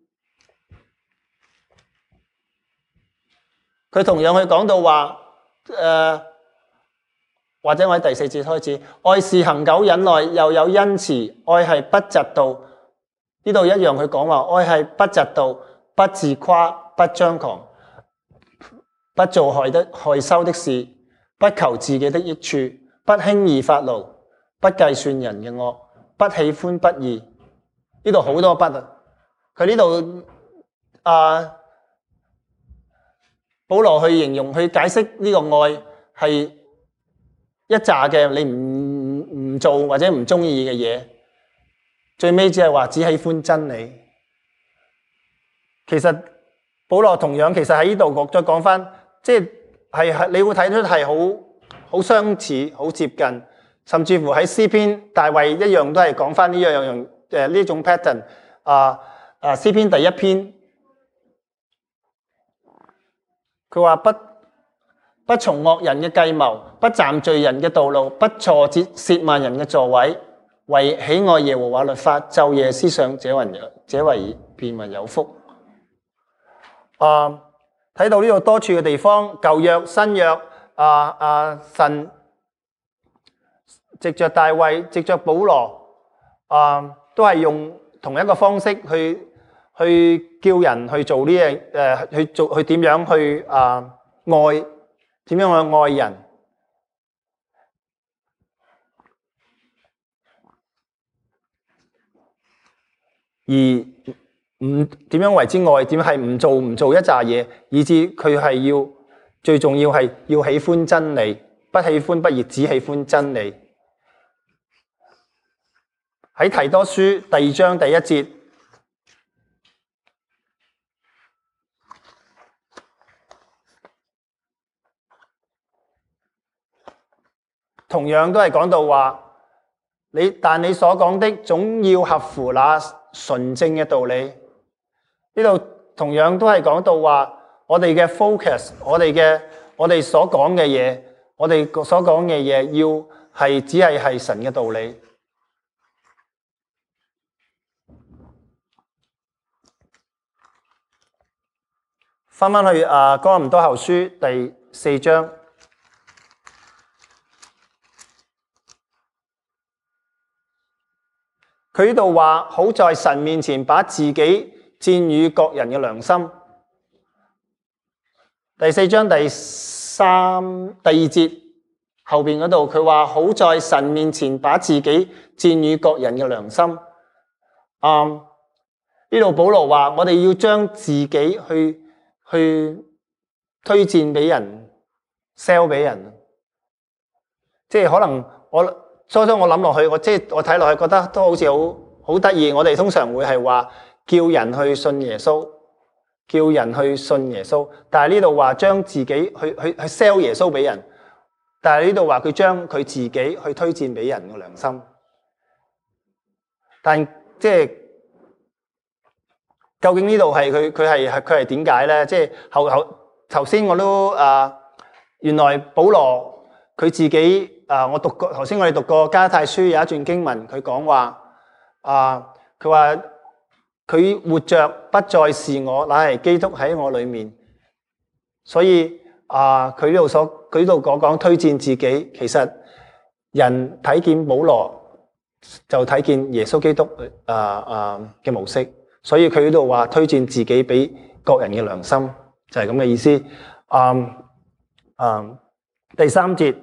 佢同樣去講到話，誒、呃，或者我喺第四節開始，愛是恒久忍耐，又有恩慈，愛係不嫉妒。呢度一樣去講話，愛係不嫉妒，不自誇，不張狂，不做害得害羞的事， 不求自己的益處，不輕易發怒，不計算人嘅惡，不喜歡不義。呢度好多不啊！佢呢度啊，保羅去形容去解釋呢個愛係一紮嘅你唔唔做或者唔中意嘅嘢，最尾只係話只喜歡真理。其實保羅同樣其實喺呢度再講翻，即係係你會睇出係好好相似、好接近，甚至乎喺詩篇大衛一樣都係講翻呢樣樣誒呢種 pattern 啊啊詩篇第一篇，佢話不不從惡人嘅計謀，不站罪人嘅道路，不坐折褻慢人嘅座位，為喜愛耶和華律法，晝夜思想，這為這為便為有福。啊，睇到呢度多處嘅地方，舊約、新約，啊啊神藉着大衛、藉着保羅，啊都係用同一個方式去去叫人去做呢樣誒，去做去點樣去啊愛，點樣去愛人，而唔點樣為之愛？點係唔做唔做一紮嘢，以致佢係要最重要係要喜歡真理，不喜歡不義，只喜歡真理。喺提多書第二章第一節，同樣都係講到話你，但你所講的總要合乎那純正嘅道理。呢度同樣都係講到話，我哋嘅 focus， 我哋嘅我哋所講嘅嘢，我哋所講嘅嘢要係只係係神嘅道理。翻翻去啊哥林多後書第四章，佢呢度話好在神面前把自己薦與各人嘅良心。第四章第三第二節後邊嗰度，佢話好在神面前把自己薦與各人嘅良心。嗯，呢度保羅話我哋要將自己去去推薦俾人 ，sell 俾人。即係可能我初初我諗落去，我即係我睇落去覺得都好似好好得意。我哋通常會係話叫人去信耶穌，叫人去信耶穌。但係呢度話將自己去去去 sell 耶穌俾人，但係呢度話佢將佢自己去推薦俾人嘅良心。但即係究竟呢度係佢佢係係佢係點解咧？即係後後頭先我都啊，原來保羅佢自己啊，我讀過頭先我哋讀過加拉太書有一段經文，佢講話啊，佢話佢活着不再是我，乃係基督喺我裏面。所以啊，佢呢度所佢呢度講講推薦自己，其實人睇見保羅就睇見耶穌基督啊啊嘅模式。所以佢呢度話推薦自己俾各人嘅良心，就係咁嘅意思。嗯嗯，第三節，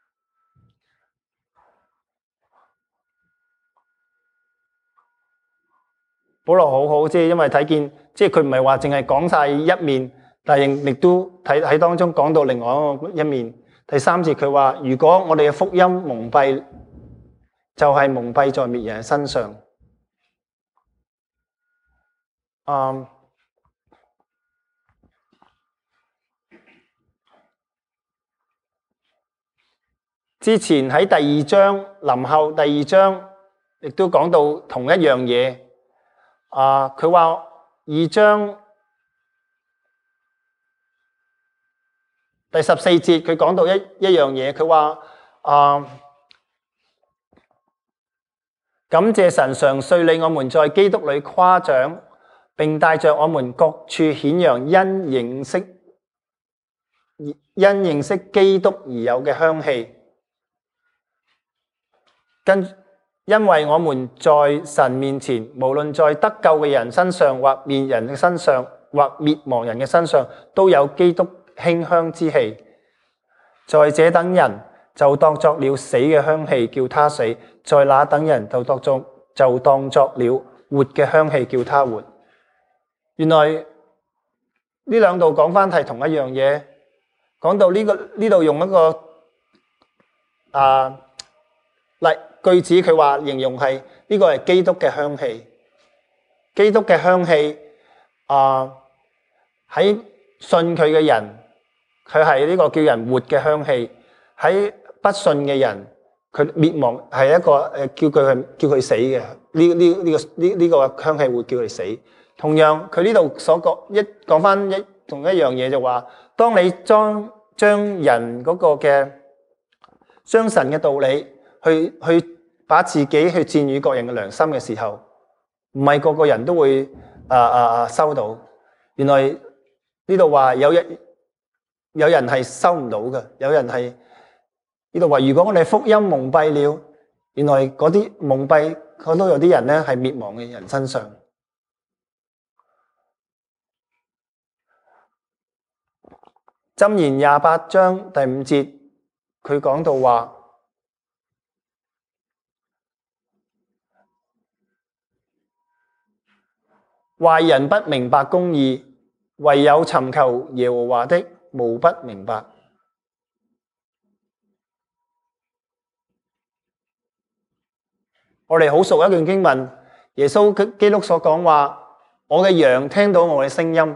保羅好好，即係因為睇見，即係佢唔係話淨係講晒一面，但係亦都睇喺當中講到另外一面。第三節佢話：如果我哋嘅福音蒙蔽，就係蒙蔽在別人嘅身上。Um, 之前喺第二章林後第二章亦都講到同一樣嘢。啊，佢話二章第十四節佢講到一一樣嘢，佢話啊，感謝神常稅吏我們在基督裏誇獎，並帶着我們各處顯揚因認識因認識基督而有嘅香氣。跟因為我們在神面前，無論在得救嘅人身上，或滅人嘅身上，或滅亡人嘅身上，都有基督馨香之氣。 在這等人就當作了死嘅香氣，叫他死；在那等人就當作就當作了活嘅香氣，叫他活。原來呢兩度講翻係同一樣嘢，講到呢、這個呢度用一個啊例句子，佢話形容係呢、這個係基督嘅香氣，基督嘅香氣啊喺信佢嘅人，佢係呢個叫人活嘅香氣；喺不信嘅人，佢滅亡係一個誒叫佢係叫佢死嘅。呢呢呢個呢呢個香氣會叫佢死。同樣佢呢度所講一講翻一同一樣嘢就話，當你將將人嗰個嘅將神嘅道理去去把自己去佔與各人嘅良心嘅時候，唔係個個人都會啊啊啊收到。原來呢度話有人有人係收唔到嘅，有人係呢度話，如果我哋福音蒙蔽了，原來嗰啲蒙蔽可能有啲人咧係滅亡嘅人身上。箴言廿八章第五節，佢講到話，壞人不明白公義，唯有尋求耶和華的，無不明白。我哋好熟一段經文，耶穌基督所講話，我嘅羊聽到我嘅聲音。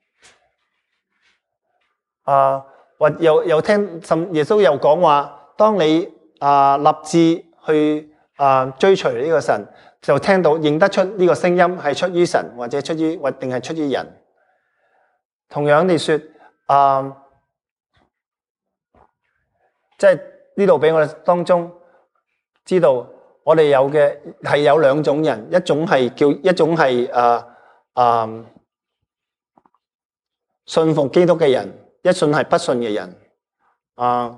啊，或又又聽，甚耶穌又講話，當你啊立志去啊追隨呢個神，就聽到認得出呢個聲音係出於神，或者出於或定係出於人。同樣地說，啊，即係呢度俾我哋當中知道，我哋有嘅係有兩種人，一種係叫一種係啊啊信服基督嘅人。一信係不信嘅人，啊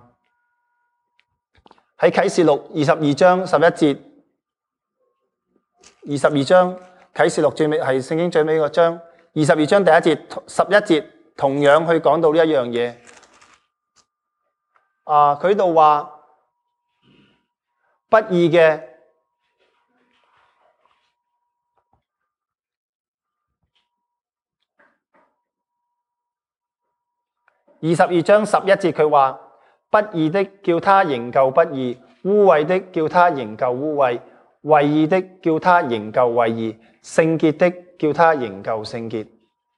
喺啟示錄二十二章十一節，二十二章啟示錄最尾係聖經最尾個章，二十二章第一節十一節同樣去講到呢一樣嘢。啊，佢度話不義嘅二十二章十一節，佢話不義的叫他仍舊不義，污穢的叫他仍舊污穢，為義的叫他仍舊為義，聖潔的叫他仍舊聖潔。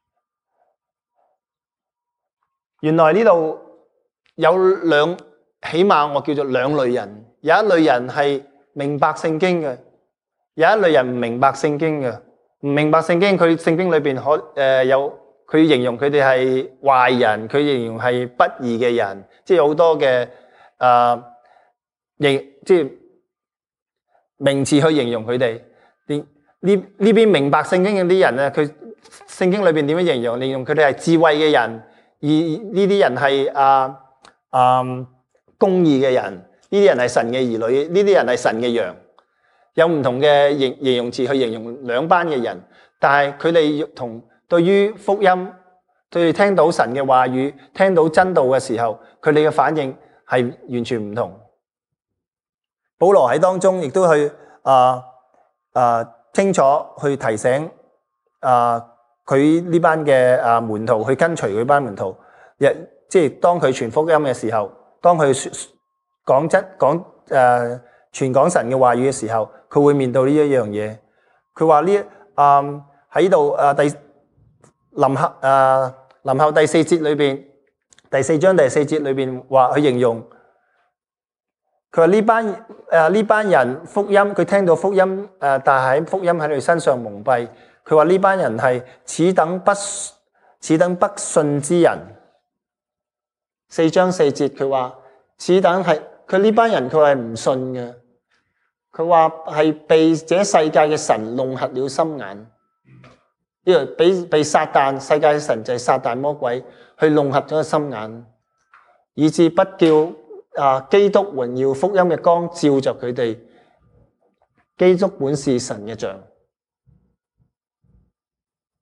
原來呢度有兩，起碼我叫做兩類人，有一類人係明白聖經嘅，有一類人唔明白聖經嘅。唔明白聖經，佢聖經裏邊可誒、呃、有。佢形容佢哋係壞人，佢形容係不義嘅人，即係有好多嘅誒形，即係名詞去形容佢哋。呢呢呢邊明白聖經嘅啲人咧，佢聖經裏邊點樣形容？形容佢哋係智慧嘅人，而呢啲人係啊啊公義嘅人，呢啲人係神嘅兒女，呢啲人係神嘅羊。有唔同嘅形形容詞去形容兩班嘅人，但係佢哋同。對於福音，對聽到神嘅話語，聽到真道嘅時候，佢哋嘅反應係完全唔同。保羅喺當中亦都去啊啊清楚去提醒啊佢呢班嘅啊門徒去跟隨佢班門徒，亦即係當佢傳福音嘅時候，當佢講真講誒傳講神嘅話語嘅時候，佢會面對呢一樣嘢。佢話呢啊喺度啊第。林後誒林後第四節裏邊，第四章第四節裏邊話佢形容，佢話呢班誒呢班人福音，佢聽到福音誒，但係喺福音喺佢身上蒙蔽。佢話呢班人係此等不此等不信之人。四章四節佢話此等係佢呢班人，佢係唔信嘅。佢話係被這世界嘅神弄瞎了心眼。呢個俾被撒旦世界嘅神就係撒旦魔鬼去弄合咗個心眼，以致不叫啊基督榮耀福音嘅光照着佢哋。基督本是神嘅像。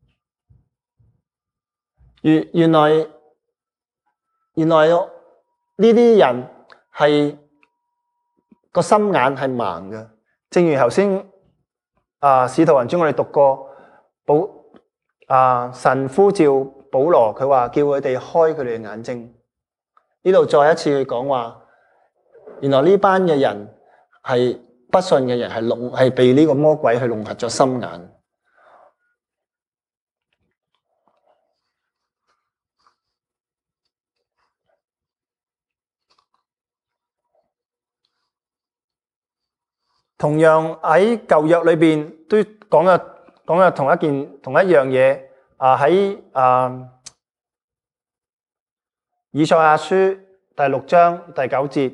原原來原來呢啲人係個心眼係盲嘅，正如頭先啊使徒行傳我哋讀過保啊神呼召保羅，佢話叫佢哋開佢哋嘅眼睛。呢度再一次去講話，原來呢班嘅人係不信嘅人，係弄係被呢個魔鬼去弄瞎咗心眼。同樣喺舊約裏邊都講嘅講嘅同一件同一樣嘢啊，喺啊以賽亞書第六章第九節，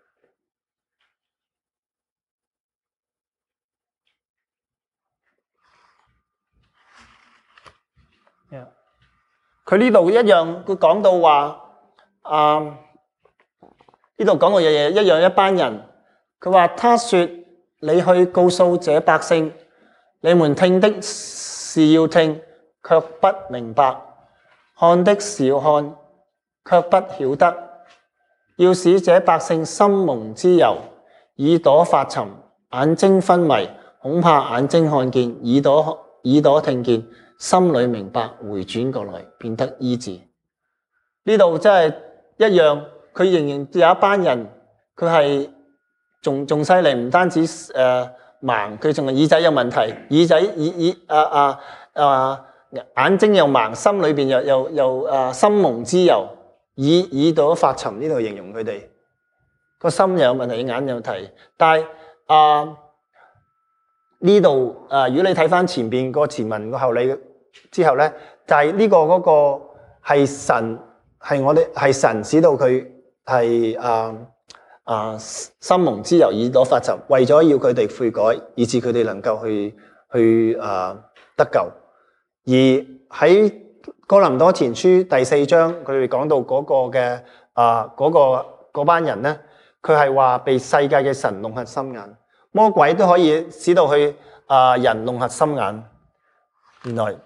佢呢度一樣，佢講到話啊呢度講到嘢嘢一樣，一班人，佢話他說。你去告訴這百姓，你們聽的是要聽，卻不明白；看的是要看，卻不曉得。要使這百姓心蒙脂油，耳朵發沉，眼睛昏迷，恐怕眼睛看見，耳朵耳朵聽見，心裏明白，回轉過來，變得醫治。呢度真係一樣，佢仍然有一班人，佢係。仲仲犀利，唔單止誒、呃、盲，佢仲係耳仔有問題，耳仔耳耳啊啊啊眼睛又盲，心裏邊又又又啊心蒙脂油，耳耳朵發沉，呢度形容佢哋個心又有問題，眼有問題。但係啊呢度啊，如果你睇翻前邊個前文個後理之後咧，就係、是、呢個嗰個係神係我哋係神使到佢係啊。啊！心蒙脂油，耳朵發沉，為咗要佢哋悔改，以致佢哋能夠去去啊得救。而喺哥林多前書第四章，佢哋講到嗰個嘅啊嗰、嗰個嗰班人咧，佢係話被世界嘅神弄瞎心眼，魔鬼都可以使到去啊人弄瞎心眼。原來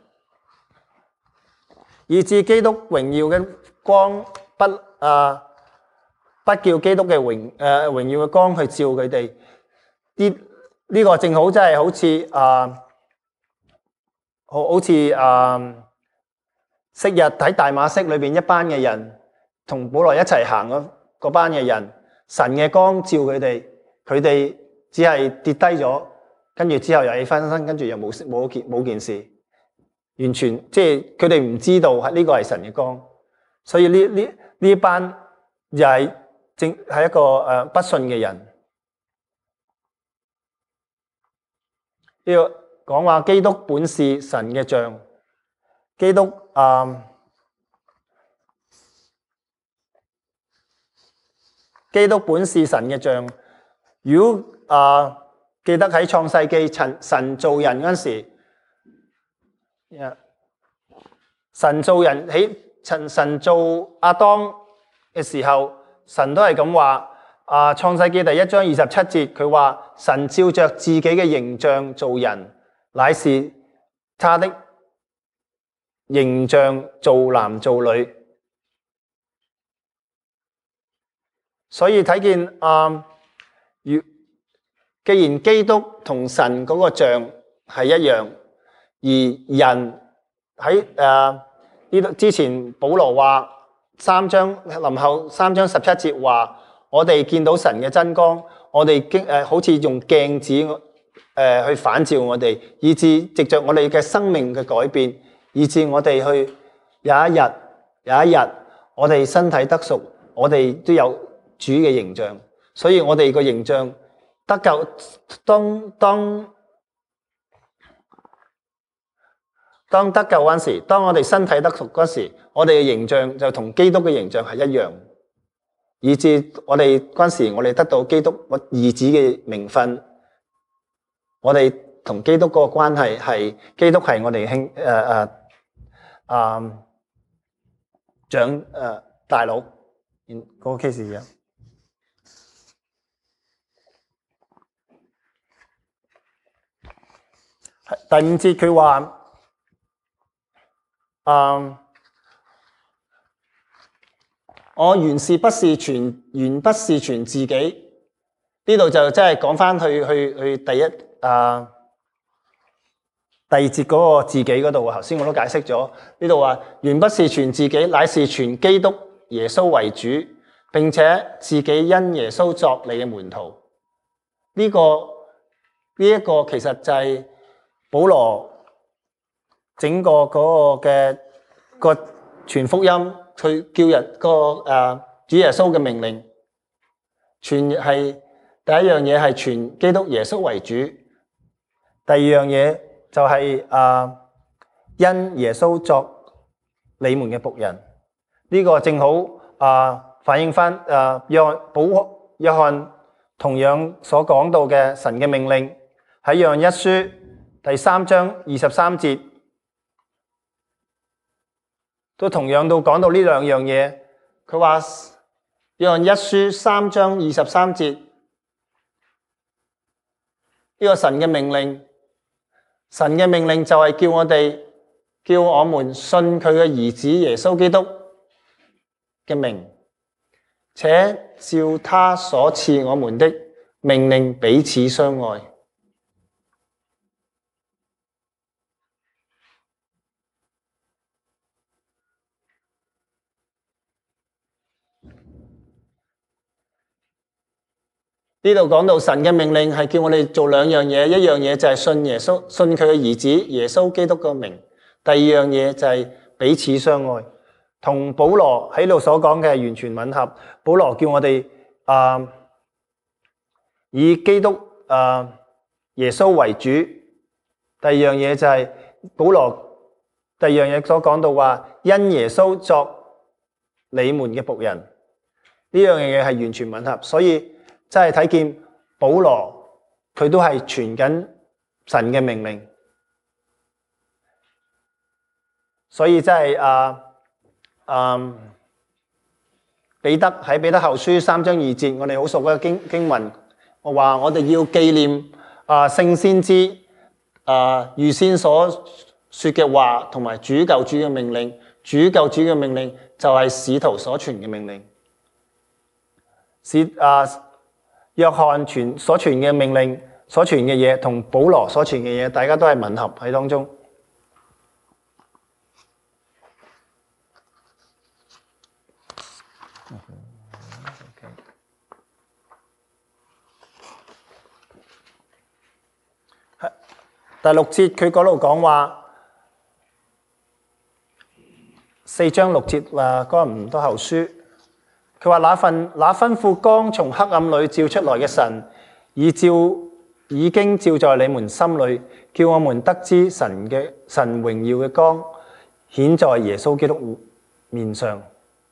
以致基督榮耀嘅光不啊。不叫基督嘅榮誒榮耀嘅光去照佢哋，呢呢個正好真係好似啊，好好似啊，昔日喺大馬色裏邊一班嘅人，同保羅一齊行嗰嗰班嘅人，神嘅光照佢哋，佢哋只係跌低咗，跟住之後又起翻身，跟住又冇冇件冇件事，完全即係佢哋唔知道係呢個係神嘅光，所以呢呢呢班又係。正係一個誒不信嘅人，要講話基督本是神嘅像，基督啊、呃，基督本是神嘅像。如果啊、呃、記得喺創世記神神造人嗰時，神造人喺神神造亞當嘅時候。神都係咁話，啊創世記第一章二十七節，佢話神照着自己嘅形象造人，乃是他的形象造男造女。所以睇見啊，如既然基督同神嗰個像係一樣，而人喺誒呢度之前保羅話。三章林後三章十七節話，我哋見到神嘅真光，我哋經誒好似用鏡子誒、呃、去反照我哋，以致藉着我哋嘅生命嘅改變，以致我哋去有一日有一日我哋身體得贖，我哋都有主嘅形象，所以我哋個形象得救。當當當得救嗰時，當我哋身體得贖嗰時，我哋嘅形象就同基督嘅形象係一樣，以致我哋嗰時我哋得到基督兒子嘅名分，我哋同基督嗰個關係係基督係我哋兄誒誒啊長誒大佬，嗰個 case 一樣。第五節佢話。嗯， 我原是不是全，原不是全自己。呢度就真係講翻去去去第一啊第二節嗰個自己嗰度，頭先我都解釋咗。呢度話原不是全自己，乃是全基督耶穌為主，並且自己因耶穌作你嘅門徒。呢、這個呢一、這個其實就係保羅整個嗰個嘅個傳福音，佢叫人個誒主耶穌嘅命令，全係第一樣嘢係全基督耶穌為主，第二樣嘢就係誒因耶穌作你們嘅僕人。呢、這個正好誒反映翻誒約翰保約翰同樣所講到嘅神嘅命令，喺約翰一書第三章二十三節，都同樣到講到呢兩樣嘢。佢話約翰一書三章二十三節，呢、這個神嘅命令，神嘅命令就係叫我哋，叫我們信佢嘅兒子耶穌基督嘅名，且照他所賜我們的命令彼此相愛。呢度講到神嘅命令係叫我哋做兩樣嘢，一樣嘢就係信耶穌，信佢嘅兒子耶穌基督嘅名；第二樣嘢就係彼此相愛。同保羅喺度所講嘅完全吻合。保羅叫我哋啊、呃、以基督啊、呃、耶穌為主。第二樣嘢就係保羅第二樣嘢所講到話，因耶穌作你們嘅僕人。呢樣嘢係完全吻合，所以真係睇見保羅佢都係傳緊神嘅命令，所以真係啊啊彼得喺彼得後書三章二節，我哋好熟嘅經經文，我話我哋要紀念啊聖先知啊預先所說嘅話，同埋主救主嘅命令。主救主嘅命令就係使徒所傳嘅命令，使啊。約翰傳所傳嘅命令，所傳嘅嘢同保羅所傳嘅嘢，大家都係吻合喺當中。第六節佢嗰度講話，四章六節話哥林多後書。佢話那份那吩咐光從黑暗裏照出來嘅神，已照已經照在你們心裏，叫我們得知神嘅神榮耀嘅光顯在耶穌基督面上。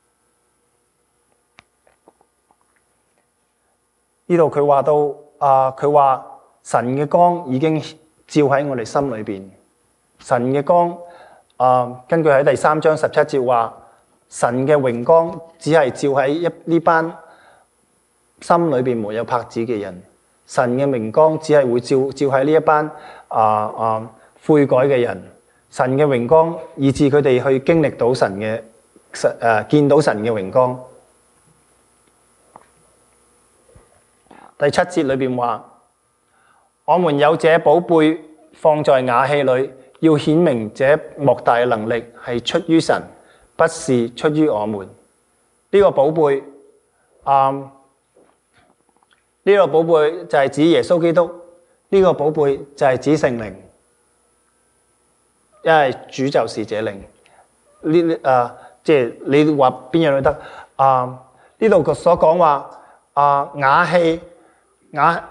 呢度佢話到啊，佢話神嘅光已經照喺我哋心裏邊。神嘅光啊，根據喺第三章十七節話。神嘅榮光只係照喺一呢班心裏邊沒有拍子嘅人，神嘅榮光只係會照照喺呢一班啊啊悔改嘅人，神嘅榮光以致佢哋去經歷到神嘅神誒見到神嘅榮光。第七節裏邊話：我們有這寶貝放在瓦器裏，要顯明這莫大嘅能力係出於神。不是出於我們。呢、這個寶貝，啊、嗯，呢、這個寶貝就係指耶穌基督。呢、這個寶貝就係指聖靈，因為主就是這靈。呢啊，即係你話邊樣都得。啊，呢度所講話啊，瓦器瓦，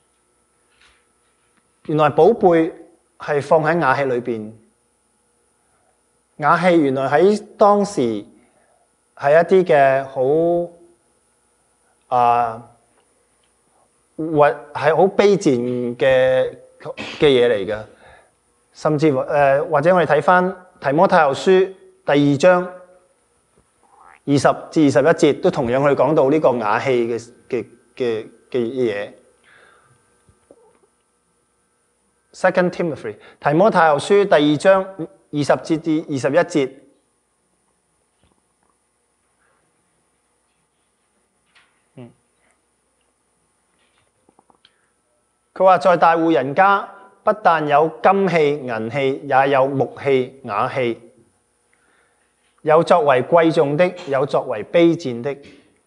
原來寶貝係放喺瓦器裏邊。瓦器原來喺當時係一啲嘅好啊，或係好卑賤嘅嘅嘢嚟嘅，甚至誒、呃、或者我哋睇返提摩太後書第二章二十至二十一節，都同樣去講到呢個瓦器嘅嘅嘅嘅嘢。Second Timothy 提摩太後書第二章二十節至二十一節， 佢話在大戶人家，不但有金器、銀器，也有木器、瓦器，有作為貴重的，有作為卑賤的。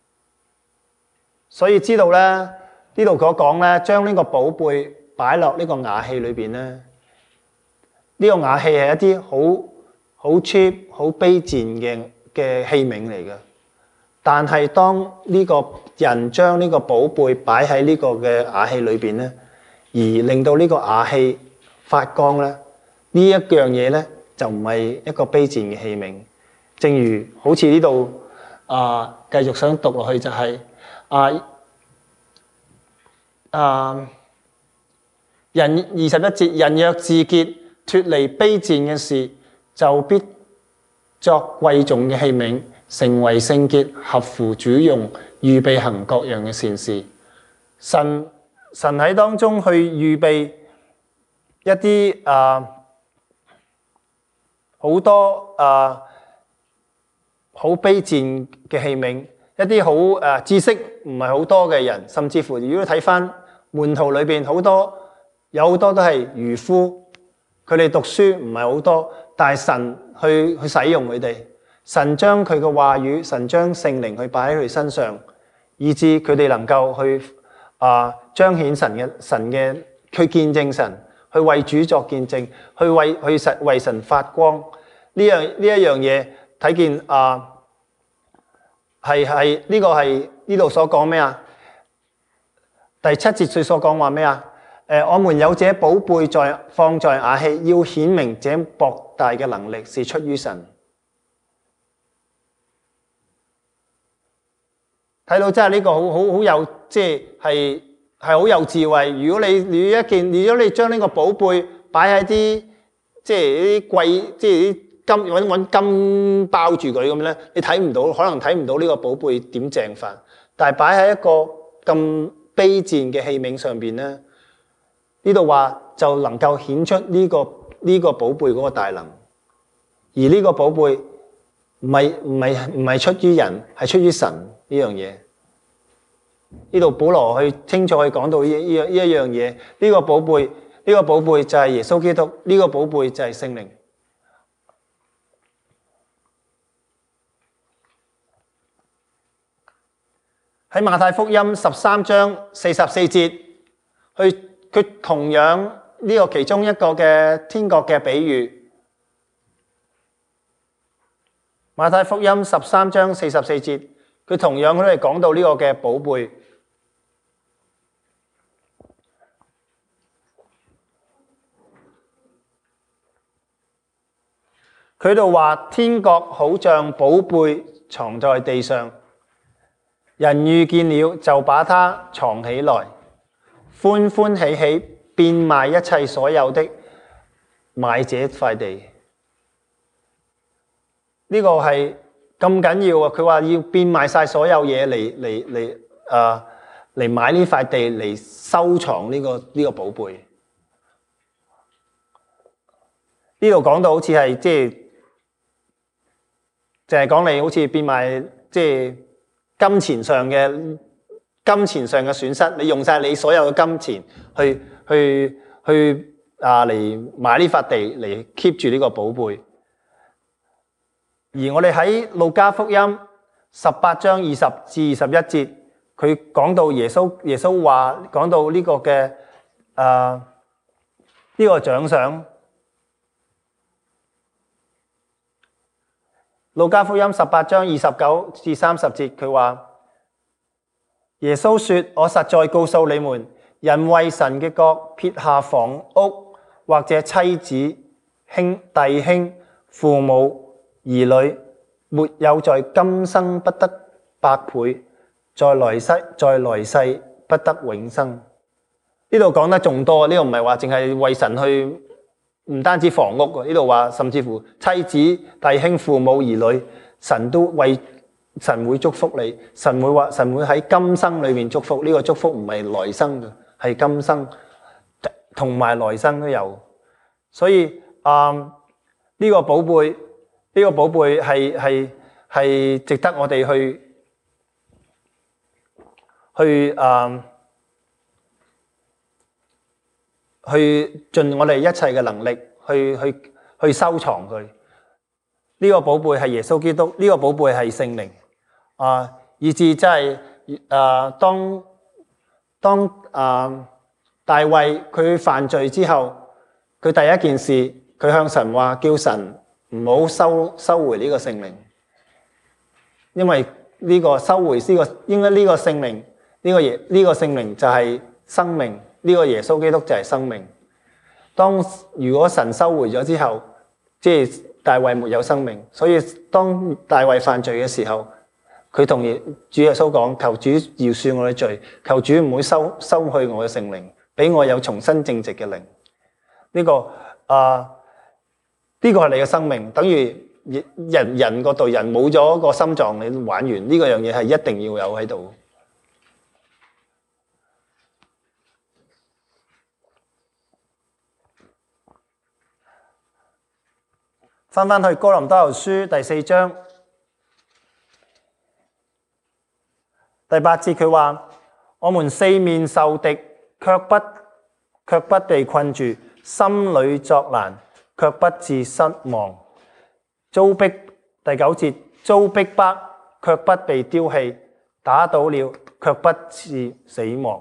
所以知道咧，呢度所講咧，將呢個寶貝擺落呢個瓦器裏邊咧，呢個瓦器係一啲好好 cheap、好卑賤嘅嘅器皿嚟嘅。但係當呢個人將呢個寶貝擺喺呢個嘅瓦器裏邊咧，而令到呢個瓦器發光咧，呢一樣嘢咧就唔係一個卑賤嘅器皿。正如好似呢度啊，繼續想讀落去就係、是、啊啊人二十一節，人若自潔，脫離卑賤嘅事，就必作貴重嘅器皿，成為聖潔，合乎主用，預備行各樣嘅善事。神神喺當中去預備一啲啊好多啊好卑賤嘅器皿，一啲好誒知識唔係好多嘅人，甚至乎如果睇翻門徒裏邊好多有好多都係漁夫，佢哋讀書唔係好多，但係神去去使用佢哋，神將佢嘅話語，神將聖靈去擺喺佢身上，以致佢哋能夠去啊彰顯神嘅神嘅去見證神，去為主作見證，去為去實為神發光。呢樣呢一樣嘢睇見啊，係係呢個係呢度所講咩啊？第七節所講話咩啊？誒，我們有這寶貝在放在瓦器，要顯明這博大嘅能力是出於神。睇到真係呢個好好好有，即係係係好有智慧。如果你你一件，如果你將呢個寶貝擺喺啲即係啲貴，即係啲金揾揾金包住佢咁咧，你睇唔到，可能睇唔到呢個寶貝點正法。但係擺喺一個咁卑賤嘅器皿上邊咧，呢度話就能夠顯出呢個呢個寶貝嗰個大能。而呢個寶貝唔係唔係唔係出於人，係出於神呢樣嘢。呢度保羅去清楚去講到呢呢呢一樣嘢。呢個寶貝呢個寶貝就係耶穌基督，呢個寶貝就係聖靈。喺馬太福音十三章四十四節，去佢同樣呢個其中一個嘅天國嘅比喻。馬太福音十三章四十四節，佢同樣佢都係講到呢個嘅寶貝。佢度話天國好像寶貝藏在地上，人遇見了就把它藏起來，歡歡喜喜變賣一切所有的，買這塊地。呢、這個係咁緊要啊！佢話要變賣晒所有嘢嚟嚟嚟誒嚟買呢塊地嚟收藏呢、這個呢、這個寶貝。呢度講到好似係即係淨係講你好似變賣即係金錢上嘅金錢上嘅損失，你用晒你所有嘅金錢去去去啊嚟買呢塊地嚟 keep 住呢個寶貝。而我哋喺路加福音十八章二十至二十一節，佢講到耶穌耶穌話講到呢個嘅誒呢個獎賞。路加福音十八章二十九至三十節，佢話耶穌說：我實在告訴你們，人為神嘅國撇下房屋或者妻子、兄弟兄、父母、兒女，沒有在今生不得百倍，在來世在來世不得永生。呢度講得仲多，呢度唔係話淨係為神去，唔單止房屋，呢度話甚至乎妻子、弟兄、父母、兒女，神都為神會祝福你，神會話神會喺今生裏面祝福。呢個祝福唔係來生嘅，係今生同埋來生都有。所以啊，呢個寶貝。呢個寶貝係係係值得我哋去去誒、呃、去盡我哋一切嘅能力去去去收藏佢。呢、這個寶貝係耶穌基督，呢、這個寶貝係聖靈啊，以致真係誒當當誒、呃、大衛佢犯罪之後，佢第一件事佢向神話，叫神唔好收收回呢個聖靈，因為呢個收回呢、這個應該呢個聖靈呢、這個耶呢、這個聖靈就係生命，呢、這個耶穌基督就係生命。當如果神收回咗之後，即係大衛沒有生命，所以當大衛犯罪嘅時候，佢同主耶穌講：求主饒恕我嘅罪，求主唔會收收去我嘅聖靈，俾我有重新正直嘅靈。呢、這個啊呢、這個係你嘅生命，等於人人嗰度人冇咗個心臟，你玩完呢、這個樣嘢係一定要有喺度。翻翻去哥林多後書第四章第八節，佢話：我們四面受敵，卻不卻不被困住；心裏作難，卻不致失望。遭逼第九節，遭逼迫，卻不被丟棄；打倒了，卻不致死亡。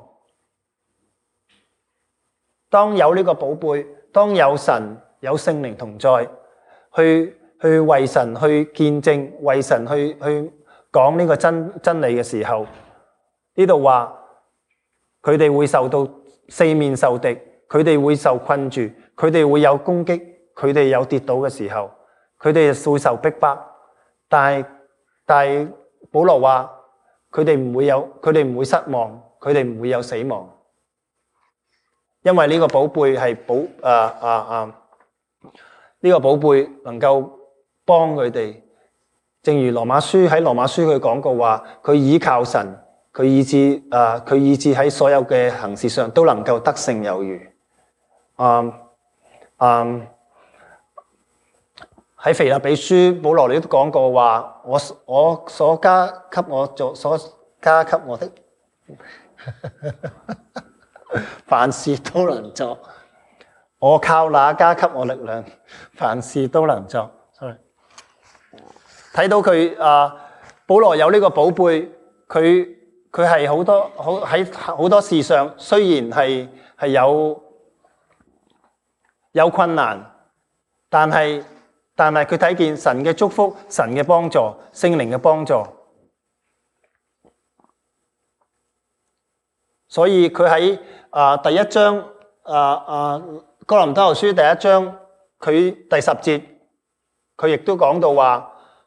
當有呢個寶貝，當有神有聖靈同在，去去為神去見證，為神去去講呢個真真理嘅時候，呢度話佢哋會受到四面受敵，佢哋會受困住，佢哋會有攻擊，佢哋有跌倒嘅時候，佢哋會受逼迫。但係但係保羅話佢哋唔會有，佢哋唔會失望，佢哋唔會有死亡，因為呢個寶貝係寶啊啊啊！呢個寶貝能夠幫佢哋，正如羅馬書喺羅馬書佢講過話，佢倚靠神，佢以致啊，佢以致喺所有嘅行事上都能夠得勝有餘。嗯嗯，喺腓立比書，保羅你都講過話，我我所加給我做，所加給我的，凡事都能做。我靠那加給我力量，凡事都能做。sorry，睇到佢啊，保羅有呢個寶貝，佢佢係好多好喺好多事上，雖然係係有有困難，但係但係佢睇見神嘅祝福、神嘅幫助、聖靈嘅幫助，所以佢喺啊第一章啊啊。哥林多後書第一章，佢第十節，佢亦都講到話，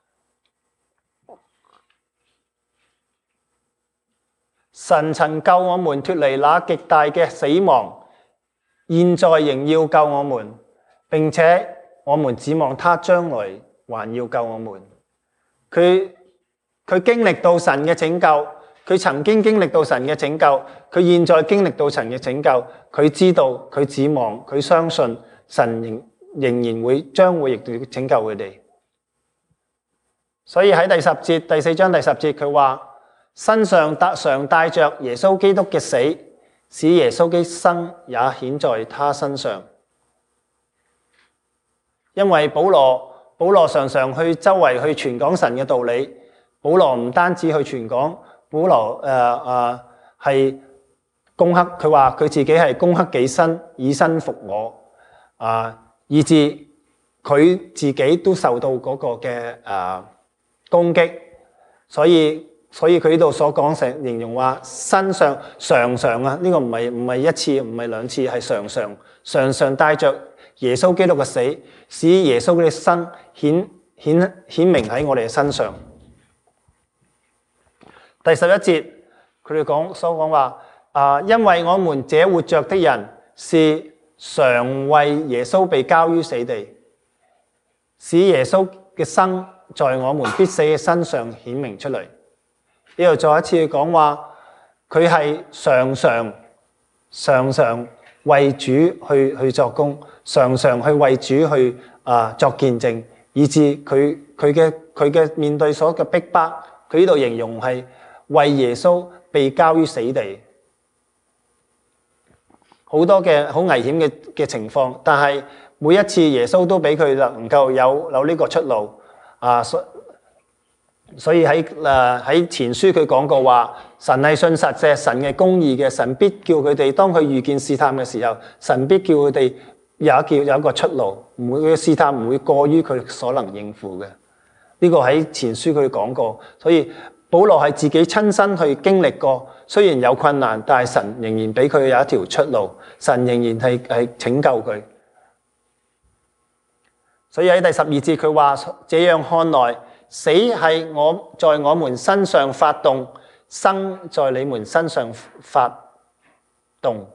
神曾救我們脫離那極大嘅死亡，現在仍要救我們，並且我們指望他將來還要救我們。佢佢經歷到神嘅拯救，佢曾經經歷到神嘅拯救，佢現在經歷到神嘅拯救。佢知道，佢指望，佢相信神仍仍然會將會亦都拯救佢哋。所以喺第十節第四章第十節佢話：身上常帶着耶穌基督嘅死，使耶穌基督生也顯在他身上。因為保羅保羅常常去周圍去傳講神嘅道理。保羅唔單止去傳講，保羅誒誒係。攻克，佢話佢自己係攻克己身，以身服我，啊，以致佢自己都受到嗰個嘅啊攻擊，所以所以佢呢度所講成形容話身上常常啊，呢、這個唔係唔係一次唔係兩次，係常常常常帶着耶穌基督嘅死，使耶穌嘅生顯顯顯明喺我哋嘅身上。第十一節佢哋講所講話。啊！因為我們這活着的人是常為耶穌被交於死地，使耶穌嘅生在我們必死嘅身上顯明出嚟。呢度再一次講話，佢係常常常常為主去去作工，常常去為主去啊作見證，以致佢佢嘅佢嘅面對所嘅逼迫，佢呢度形容係為耶穌被交於死地，好多嘅好危險嘅嘅情況，但係每一次耶穌都俾佢能夠有有呢個出路啊！所所以喺誒喺前書佢講過話，神係信實嘅，神嘅公義嘅，神必叫佢哋當佢遇見試探嘅時候，神必叫佢哋有一叫有一個出路，唔會嘅試探唔會過於佢所能應付嘅。呢個喺前書佢講過，所以保羅係自己親身去經歷過，雖然有困難，但係神仍然俾佢有一條出路，神仍然係係拯救佢。所以喺第十二節佢話：這樣看來，死係我在我們身上發動，生在你們身上發動。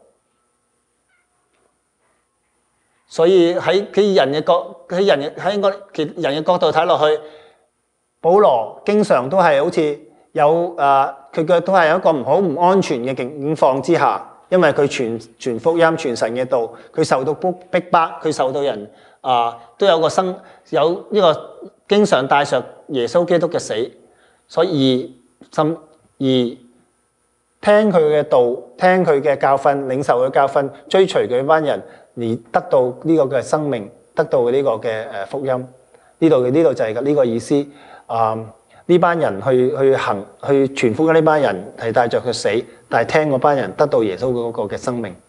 所以喺佢人嘅角，喺人喺我人嘅角度睇落去，保羅經常都係好似有誒，佢嘅都係有一個唔好唔安全嘅境況之下，因為佢傳傳福音、傳神嘅道，佢受到逼逼迫，佢受到人啊、呃、都有個生有呢個經常帶上耶穌基督嘅死，所以甚而聽佢嘅道、聽佢嘅教訓、領受佢教訓、追隨佢班人，而得到呢個嘅生命，得到呢個嘅誒福音。呢度嘅呢度就係呢個意思。啊！呢、嗯、班人去去行去傳福音，呢班人係帶着佢死，但係聽嗰班人得到耶穌嗰個嘅生命。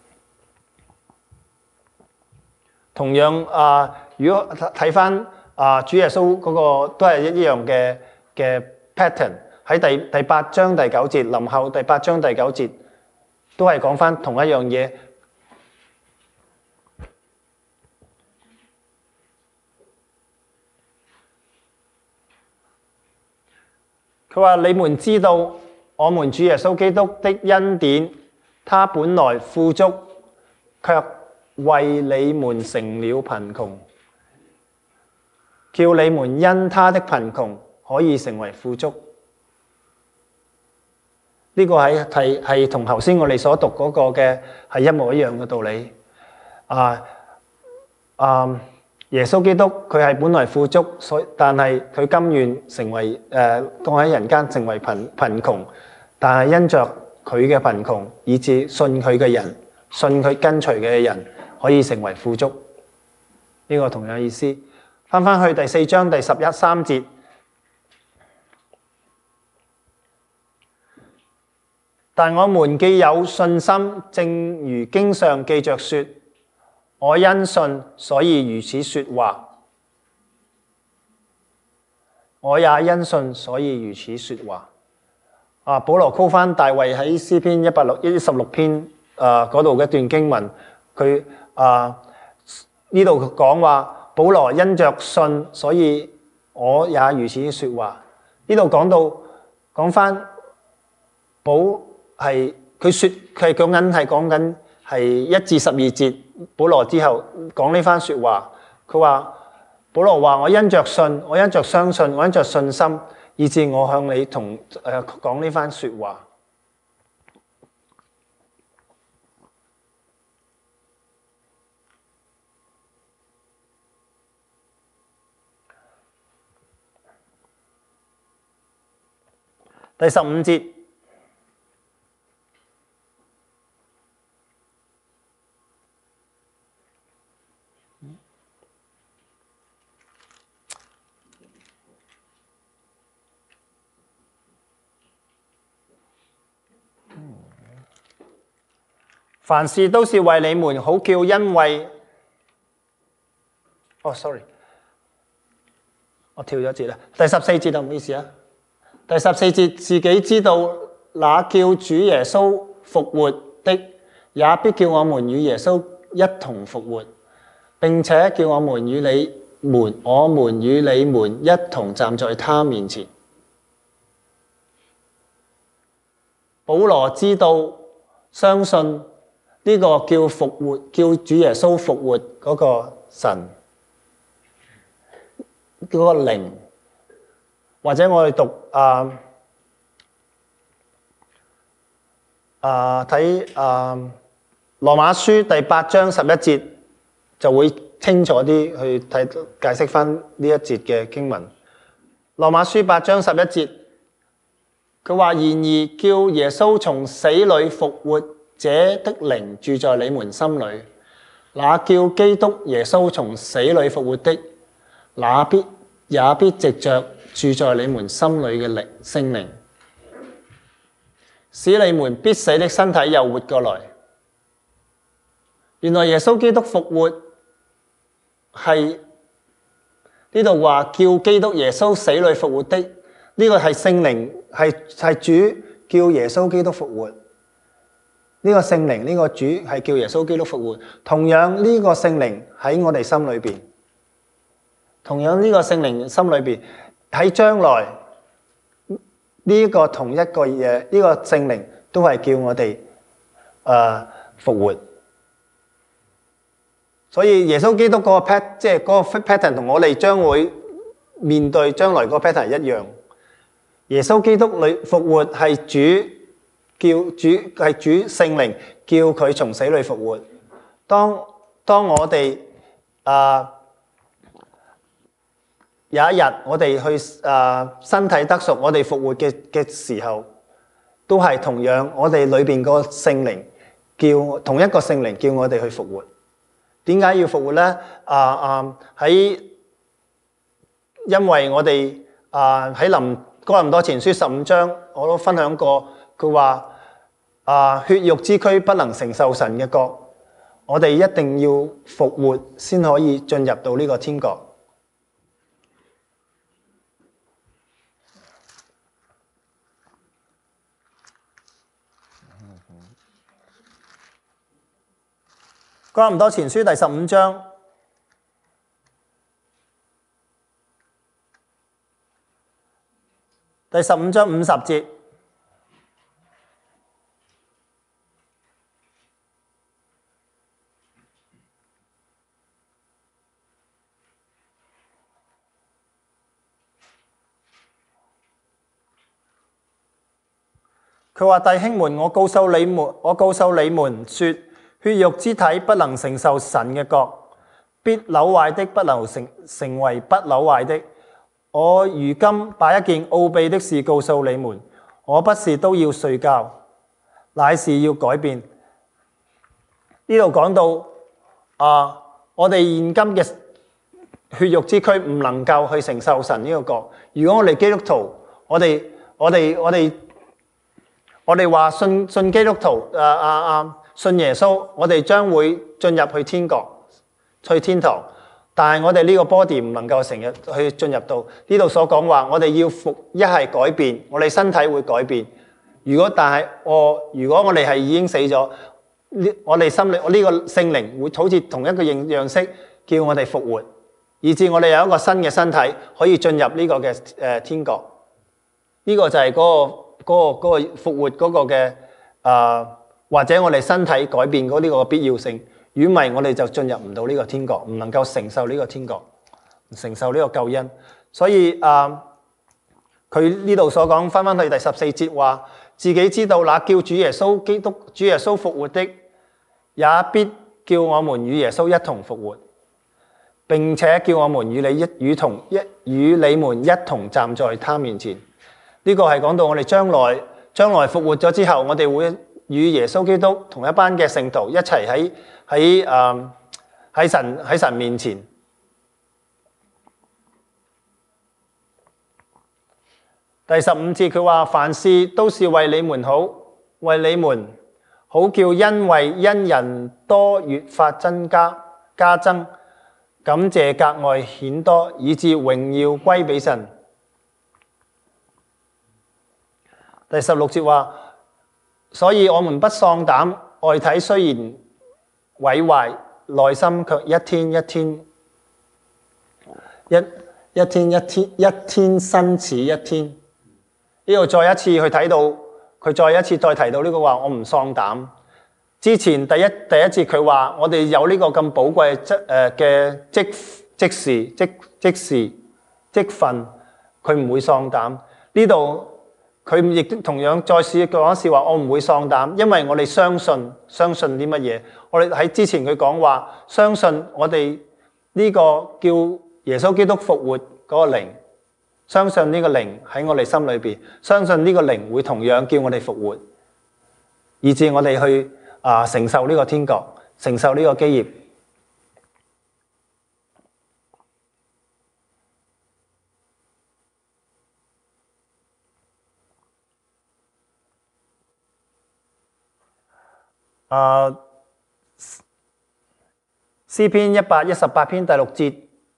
同樣啊、呃，如果睇翻啊主耶穌嗰個都係一樣嘅嘅 pattern， 喺第第八章第九節，林後第八章第九節都係講翻同一樣嘢。佢話：你們知道，我們主耶穌基督的恩典，他本來富足，卻為你們成了貧窮，叫你們因他的貧窮可以成為富足。呢、這個係係係同頭先我哋所讀嗰個嘅係一模一樣嘅道理。啊啊！耶穌基督佢係本來富足，所以但係佢甘願成為誒當喺人間成為貧貧窮，但係因着佢嘅貧窮，以致信佢嘅人、信佢跟隨嘅人可以成為富足。呢、這個同樣意思。翻翻去第四章第十一三節，但我們既有信心，正如經上記着說。我因信，所以如此說話。我也因信，所以如此說話。啊，保羅 call 翻大衛喺詩篇一百一十六篇啊嗰度嘅一段經文，佢啊呢度講話，保羅因着信，所以我也如此說話。呢度講到講翻保係佢說佢係講緊係講緊係一至十二節。保羅之後講呢番說話，佢話保羅話：我因着信，我因着相信，我因着信心，以致我向你同誒講呢番說話。第十五節。凡事都是為你們好叫，因為哦 ，sorry， 我跳咗節啦。第十四節啊，唔好意思啊。第十四節，自己知道那叫主耶穌復活的，也必叫我們與耶穌一同復活，並且叫我們與你們，我們與你們一同站在他面前。保羅知道，相信。呢個叫復活，叫主耶穌復活嗰個神，嗰、那個靈，或者我哋讀啊啊睇啊羅馬書第八章十一節，就會清楚啲去睇解釋翻呢一節嘅經文。羅馬書八章十一節， 佢話：然而叫耶穌從死裏復活者的靈住在你們心裏，那叫基督耶穌從死裏復活的，那必也必藉着住在你們心裏嘅靈聖靈，使你們必死的身體又活過來。原來耶穌基督復活係呢度話叫基督耶穌死裏復活的，呢、這個係聖靈，係係主叫耶穌基督復活。呢、這個聖靈，呢、這個主係叫耶穌基督復活。同樣呢個聖靈喺我哋心裏邊，同樣呢個聖靈心裏邊喺將來呢、這個同一個嘢，呢、這個聖靈都係叫我哋誒復活。所以耶穌基督嗰個 pat 即係嗰個 pattern 同我哋將會面對將來嗰個 pattern 一樣。耶穌基督裏復活係主叫主係主聖靈叫佢從死裏復活。當當我哋啊、呃、有一日我哋去啊、呃、身體得贖，我哋復活嘅嘅時候，都係同樣我哋裏邊個聖靈叫同一個聖靈叫我哋去復活。點解要復活咧？啊啊喺因為我哋啊喺林哥林多前書十五章我都分享過，佢話啊血肉之軀不能承受神嘅國，我哋一定要復活先可以進入到呢個天國。哥林多前書第十五章第十五章五十節，佢話：弟兄們，我告訴你們，我告訴你們說，血肉之體不能承受神嘅國，必朽壞的不能成成為不朽壞的。我如今把一件奧秘的事告訴你們，我不是都要睡覺，乃是要改變。呢度講到啊，我哋現今嘅血肉之軀唔能夠去承受神呢個國。如果我哋基督徒，我哋我哋我哋我哋話信信基督徒啊啊啊！信耶穌，我哋將會進入去天國，去天堂。但係我哋呢個 body 唔能夠成日去進入到呢度所講話，我哋要復一係改變，我哋身體會改變。如果但係我如果我哋係已經死咗，呢我哋心裏我呢個聖靈會好似同一個樣樣式叫我哋復活，以致我哋有一個新嘅身體可以進入呢個嘅誒天國。呢、這個就係嗰、那個嗰、那個嗰、那個復活嗰個嘅啊。呃或者我哋身體改變嗰呢個必要性，如果唔係我哋就進入唔到呢個天國，唔能夠承受呢個天國，承受呢個救恩。所以啊，佢呢度所講翻翻去第十四節話，自己知道那叫主耶穌基督主耶穌復活的，也必叫我們與耶穌一同復活，並且叫我們與你一與同一與你們一同站在他面前。呢、這個係講到我哋將來將來復活咗之後，我哋會與耶穌基督同一班嘅聖徒一齊喺喺誒喺神喺神面前。第十五節佢話：凡事都是為你們好，為你們好叫恩惠因人多越發增加加增，感謝格外顯多，以致榮耀歸俾神。第十六節話。所以我們不喪膽，外體雖然毀壞，內心卻一天一天一一天一天一天新似一天。呢度再一次去睇到，佢再一次再提到呢個話，我唔喪膽。之前第一第一節佢話我哋有呢個咁寶貴職誒嘅職職事職職事職分，佢唔會喪膽。呢度。佢亦都同樣再試講一次話，我唔會喪膽，因為我哋相信相信啲乜嘢？我哋喺之前佢講話，相信我哋呢個叫耶穌基督復活嗰個靈， 相信呢個靈喺我哋心裏邊，相信呢個靈會同樣叫我哋復活，以致我哋去啊承受呢個天國，承受呢個基業。啊，詩篇一百一十八篇第六節，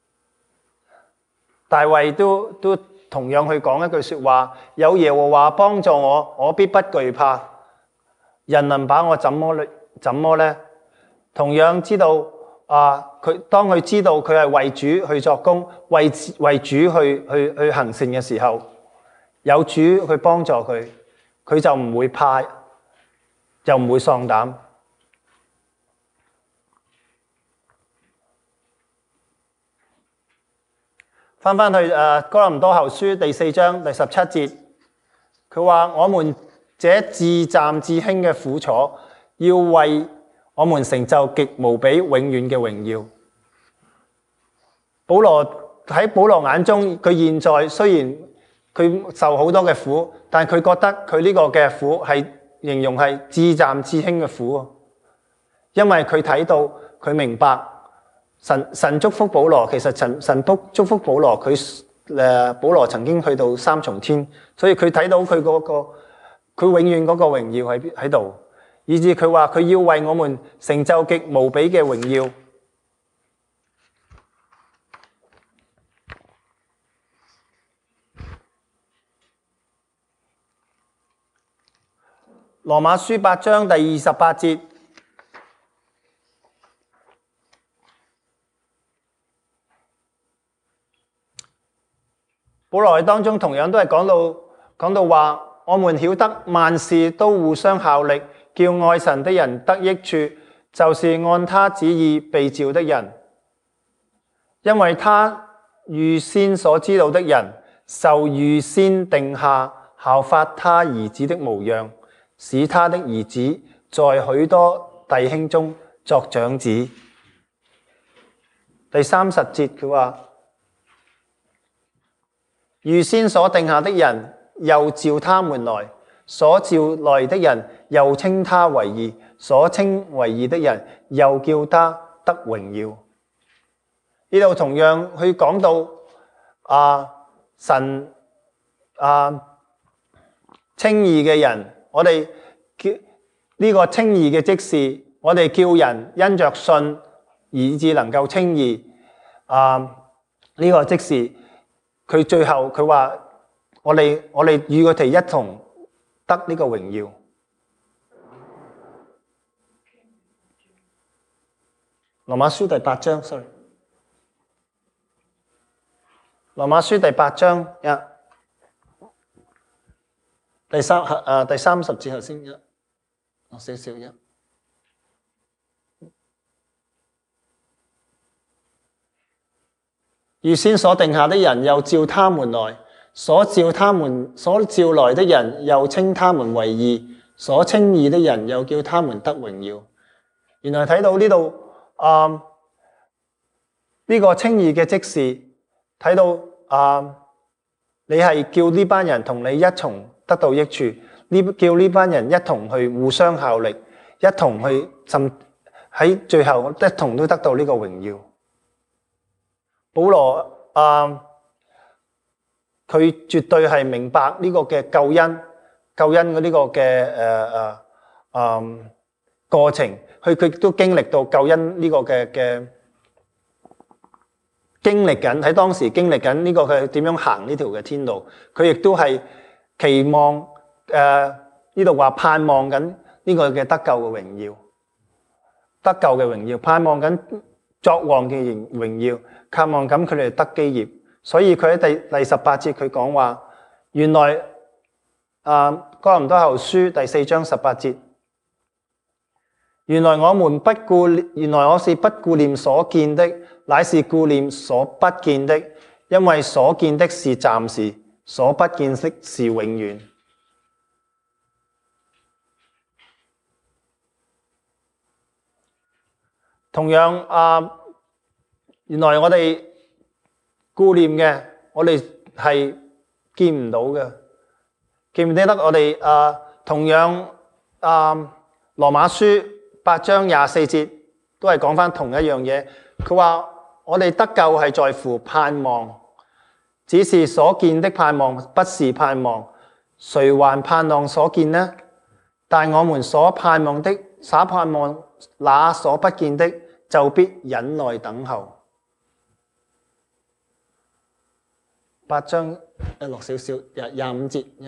大衛都都同樣去講一句說話：有耶和華幫助我，我必不懼怕。人能把我怎麼怎麼呢？同樣知道啊，佢當佢知道佢係為主去作工，為為主去去去行善嘅時候，有主去幫助佢，佢就唔會怕，就唔會喪膽。翻翻去誒哥林多後書第四章第十七節，佢話：我們這至暫至輕嘅苦楚，要為我們成就極無比永遠嘅榮耀。保羅喺保羅眼中，佢現在雖然佢受好多嘅苦，但佢覺得佢呢個嘅苦係形容係至暫至輕嘅苦，因為佢睇到佢明白。神神祝福保羅，其實神神祝祝福保羅，佢誒保羅曾經去到三重天，所以佢睇到佢嗰個佢永遠嗰個榮耀喺喺度，以致佢話佢要為我們成就極無比嘅榮耀。羅馬書八章第二十八節。保羅喺當中同樣都係講到講到話，我們曉得萬事都互相效力，叫愛神的人得益處，就是按他旨意被召的人。因為他預先所知道的人，受預先定下效法他兒子的模樣，使他的兒子在許多弟兄中作長子。第三十節佢話，預先所定下的人，又召他們來；所召來的人，又稱他為義；所稱為義的人，又叫他得榮耀。呢度同樣去講到啊神啊稱義嘅人，我哋叫呢個稱義嘅職事，我哋叫人因着信以致能夠稱義啊呢個職事。佢最後佢話：我哋我哋與佢哋一同得呢個榮耀。羅馬書第八章 ，sorry， 羅馬書第八章一、yeah. 第三啊第三十節頭先一，哦少少一。預先所定下的人，又召他們來；所召他們所召來的人，又稱他們為義；所稱義的人，又叫他們得榮耀。原來睇到呢度啊，呢、這個稱義嘅職事，睇到啊，你係叫呢班人同你一同得到益處，呢叫呢班人一同去互相效力，一同去甚喺最後一同都得到呢個榮耀。保羅啊，佢絕對係明白呢個嘅救恩，救恩嘅呢個嘅誒誒誒過程，佢佢都經歷到救恩呢個嘅嘅經歷緊，喺當時經歷緊呢個佢點樣行呢條嘅天路，佢亦都係期望誒呢度話盼望緊呢個嘅得救嘅榮耀，得救嘅榮耀，盼望緊作王嘅榮耀。盼望咁佢哋得基業，所以佢喺第第十八節佢講話，原來啊哥林多後書第四章十八節，原來我們不顧，原來我是不顧念所見的，乃是顧念所不見的，因為所見的是暫時，所不見的是永遠。同樣啊。原來我哋顧念嘅，我哋係見唔到嘅。記唔記得我哋啊？同樣啊，羅馬書八章廿四節都係講翻同一樣嘢。佢話我哋得救係在乎盼望，只是所見的盼望不是盼望，誰還盼望所見呢？但我們所盼望的，所盼望那所不見的，就必忍耐等候。八章一落少少，廿廿五節一。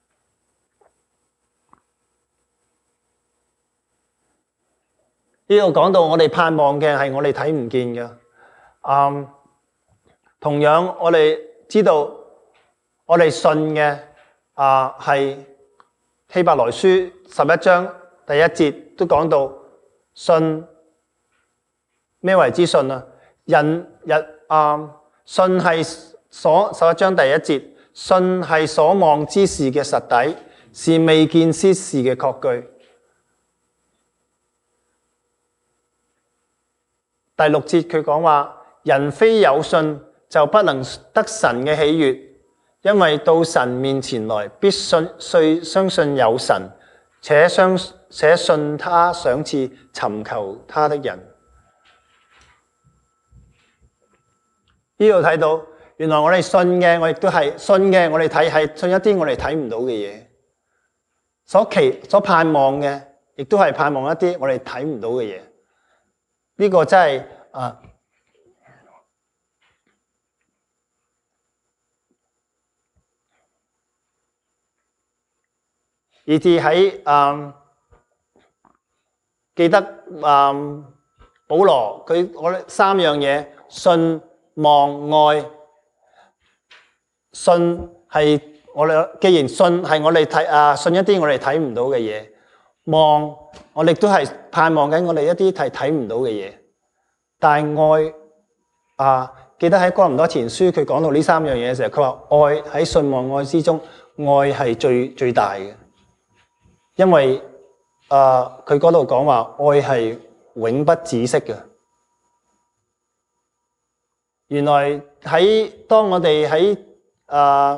呢度講到我哋盼望嘅係我哋睇唔見嘅。嗯，同樣我哋知道我哋信嘅啊係希伯來書十一章第一節都講到信咩為之信啊？人日啊，信係所十一章第一節，信係所望之事嘅實底，是未見之事嘅確據。第六節佢講話，人非有信就不能得神嘅喜悅，因為到神面前來，必須相信有神，且相且信他賞賜尋求他的人。呢度睇到，原來我哋信嘅，我亦都係信嘅，我哋睇係信一啲我哋睇唔到嘅嘢，所期所盼望嘅，亦都係盼望一啲我哋睇唔到嘅嘢。呢個真係啊，以至喺啊，記得啊，保羅佢我哋三樣嘢：信、望、愛。信係我哋，既然信係我哋睇啊，信一啲我哋睇唔到嘅嘢。望，我哋都係盼望緊我哋一啲係睇唔到嘅嘢，但係愛啊，記得喺哥林多前書佢講到呢三樣嘢嘅時候，佢話愛喺信望愛之中，愛係最最大嘅，因為啊佢嗰度講話愛係永不止息嘅。原來喺當我哋喺啊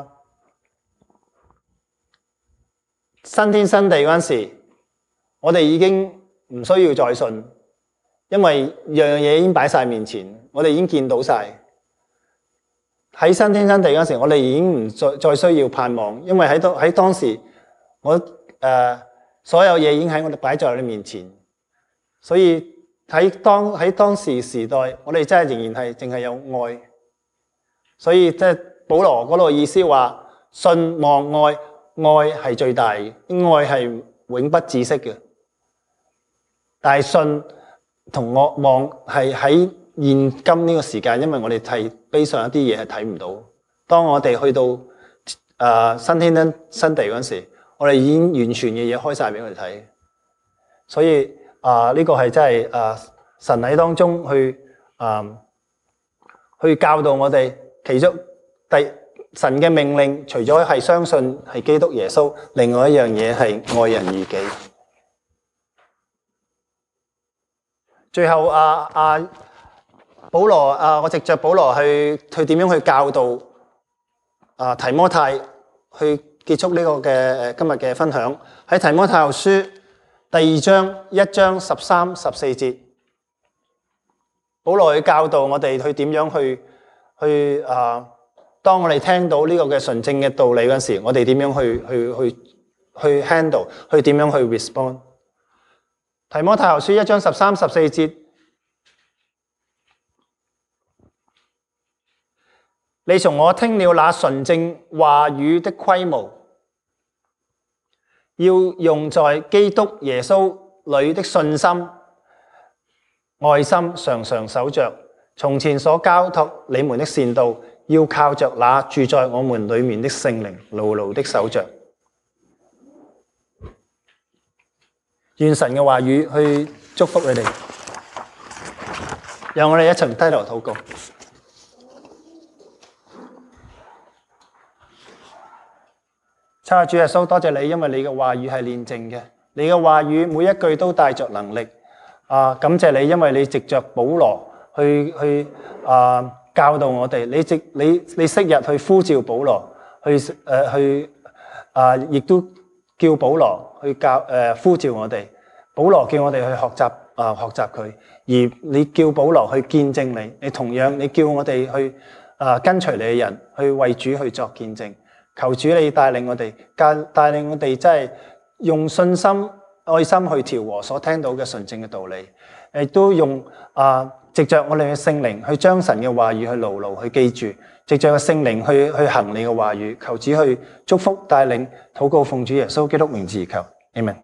新天新地嗰陣時，我哋已經唔需要再信，因為樣樣嘢已經擺晒面前，我哋已經見到晒。喺新天新地嗰時，我哋已經唔再再需要盼望，因為喺當喺當時，我誒、呃、所有嘢已經喺我哋擺在我哋面前，所以喺當喺當時時代，我哋真係仍然係淨係有愛。所以即係保羅嗰度意思話，信望愛，愛係最大嘅，愛係永不止息嘅。但係信同我望係喺現今呢個時間，因為我哋係悲上一啲嘢係睇唔到。當我哋去到誒、呃、新天新地嗰時，我哋已經完全嘅嘢開晒俾我哋睇。所以啊，呢、呃這個係真係誒、呃、神喺當中去誒、呃、去教導我哋。其中第神嘅命令，除咗係相信係基督耶穌，另外一樣嘢係愛人如己。最後啊啊，保羅啊，我藉着保羅去去點樣去教導啊提摩太，去結束呢個嘅誒今日嘅分享。喺提摩太後書第二章一章十三十四節，保羅去教導我哋去點樣去。去啊！當我哋聽到呢個嘅純正嘅道理嗰時，我哋點樣去去去去 handle， 去點樣去 respond？ 提摩太後書一章十三十四節，你從我聽了那純正話語的規模，要用在基督耶穌裏的信心、愛心，常常守着。從前所交託你們的善道，要靠着那住在我們裏面的聖靈，牢牢的守着。願神嘅話語去祝福你哋，讓我哋一齊低頭禱告。親愛的主耶穌，多謝你，因為你嘅話語係煉淨嘅，你嘅話語每一句都帶着能力。啊，感謝你，因為你藉着保羅。去去啊、呃、教導我哋，你直你你昔日去呼召保羅， 去誒、呃、去啊，亦、呃、都叫保羅去教誒、呃、呼召我哋。保羅叫我哋去學習啊、呃，學習佢。而你叫保羅去見證你，你同樣你叫我哋去啊、呃、跟隨你嘅人去為主去作見證。求主你帶領我哋，帶帶領我哋真係用信心、愛心去調和所聽到嘅純正嘅道理，亦都用啊、呃、藉着我哋嘅聖靈去將神嘅話語去牢牢去記住，藉着個聖靈去去行你嘅話語。求主去祝福帶領，禱告奉主耶穌基督名字而求，阿們。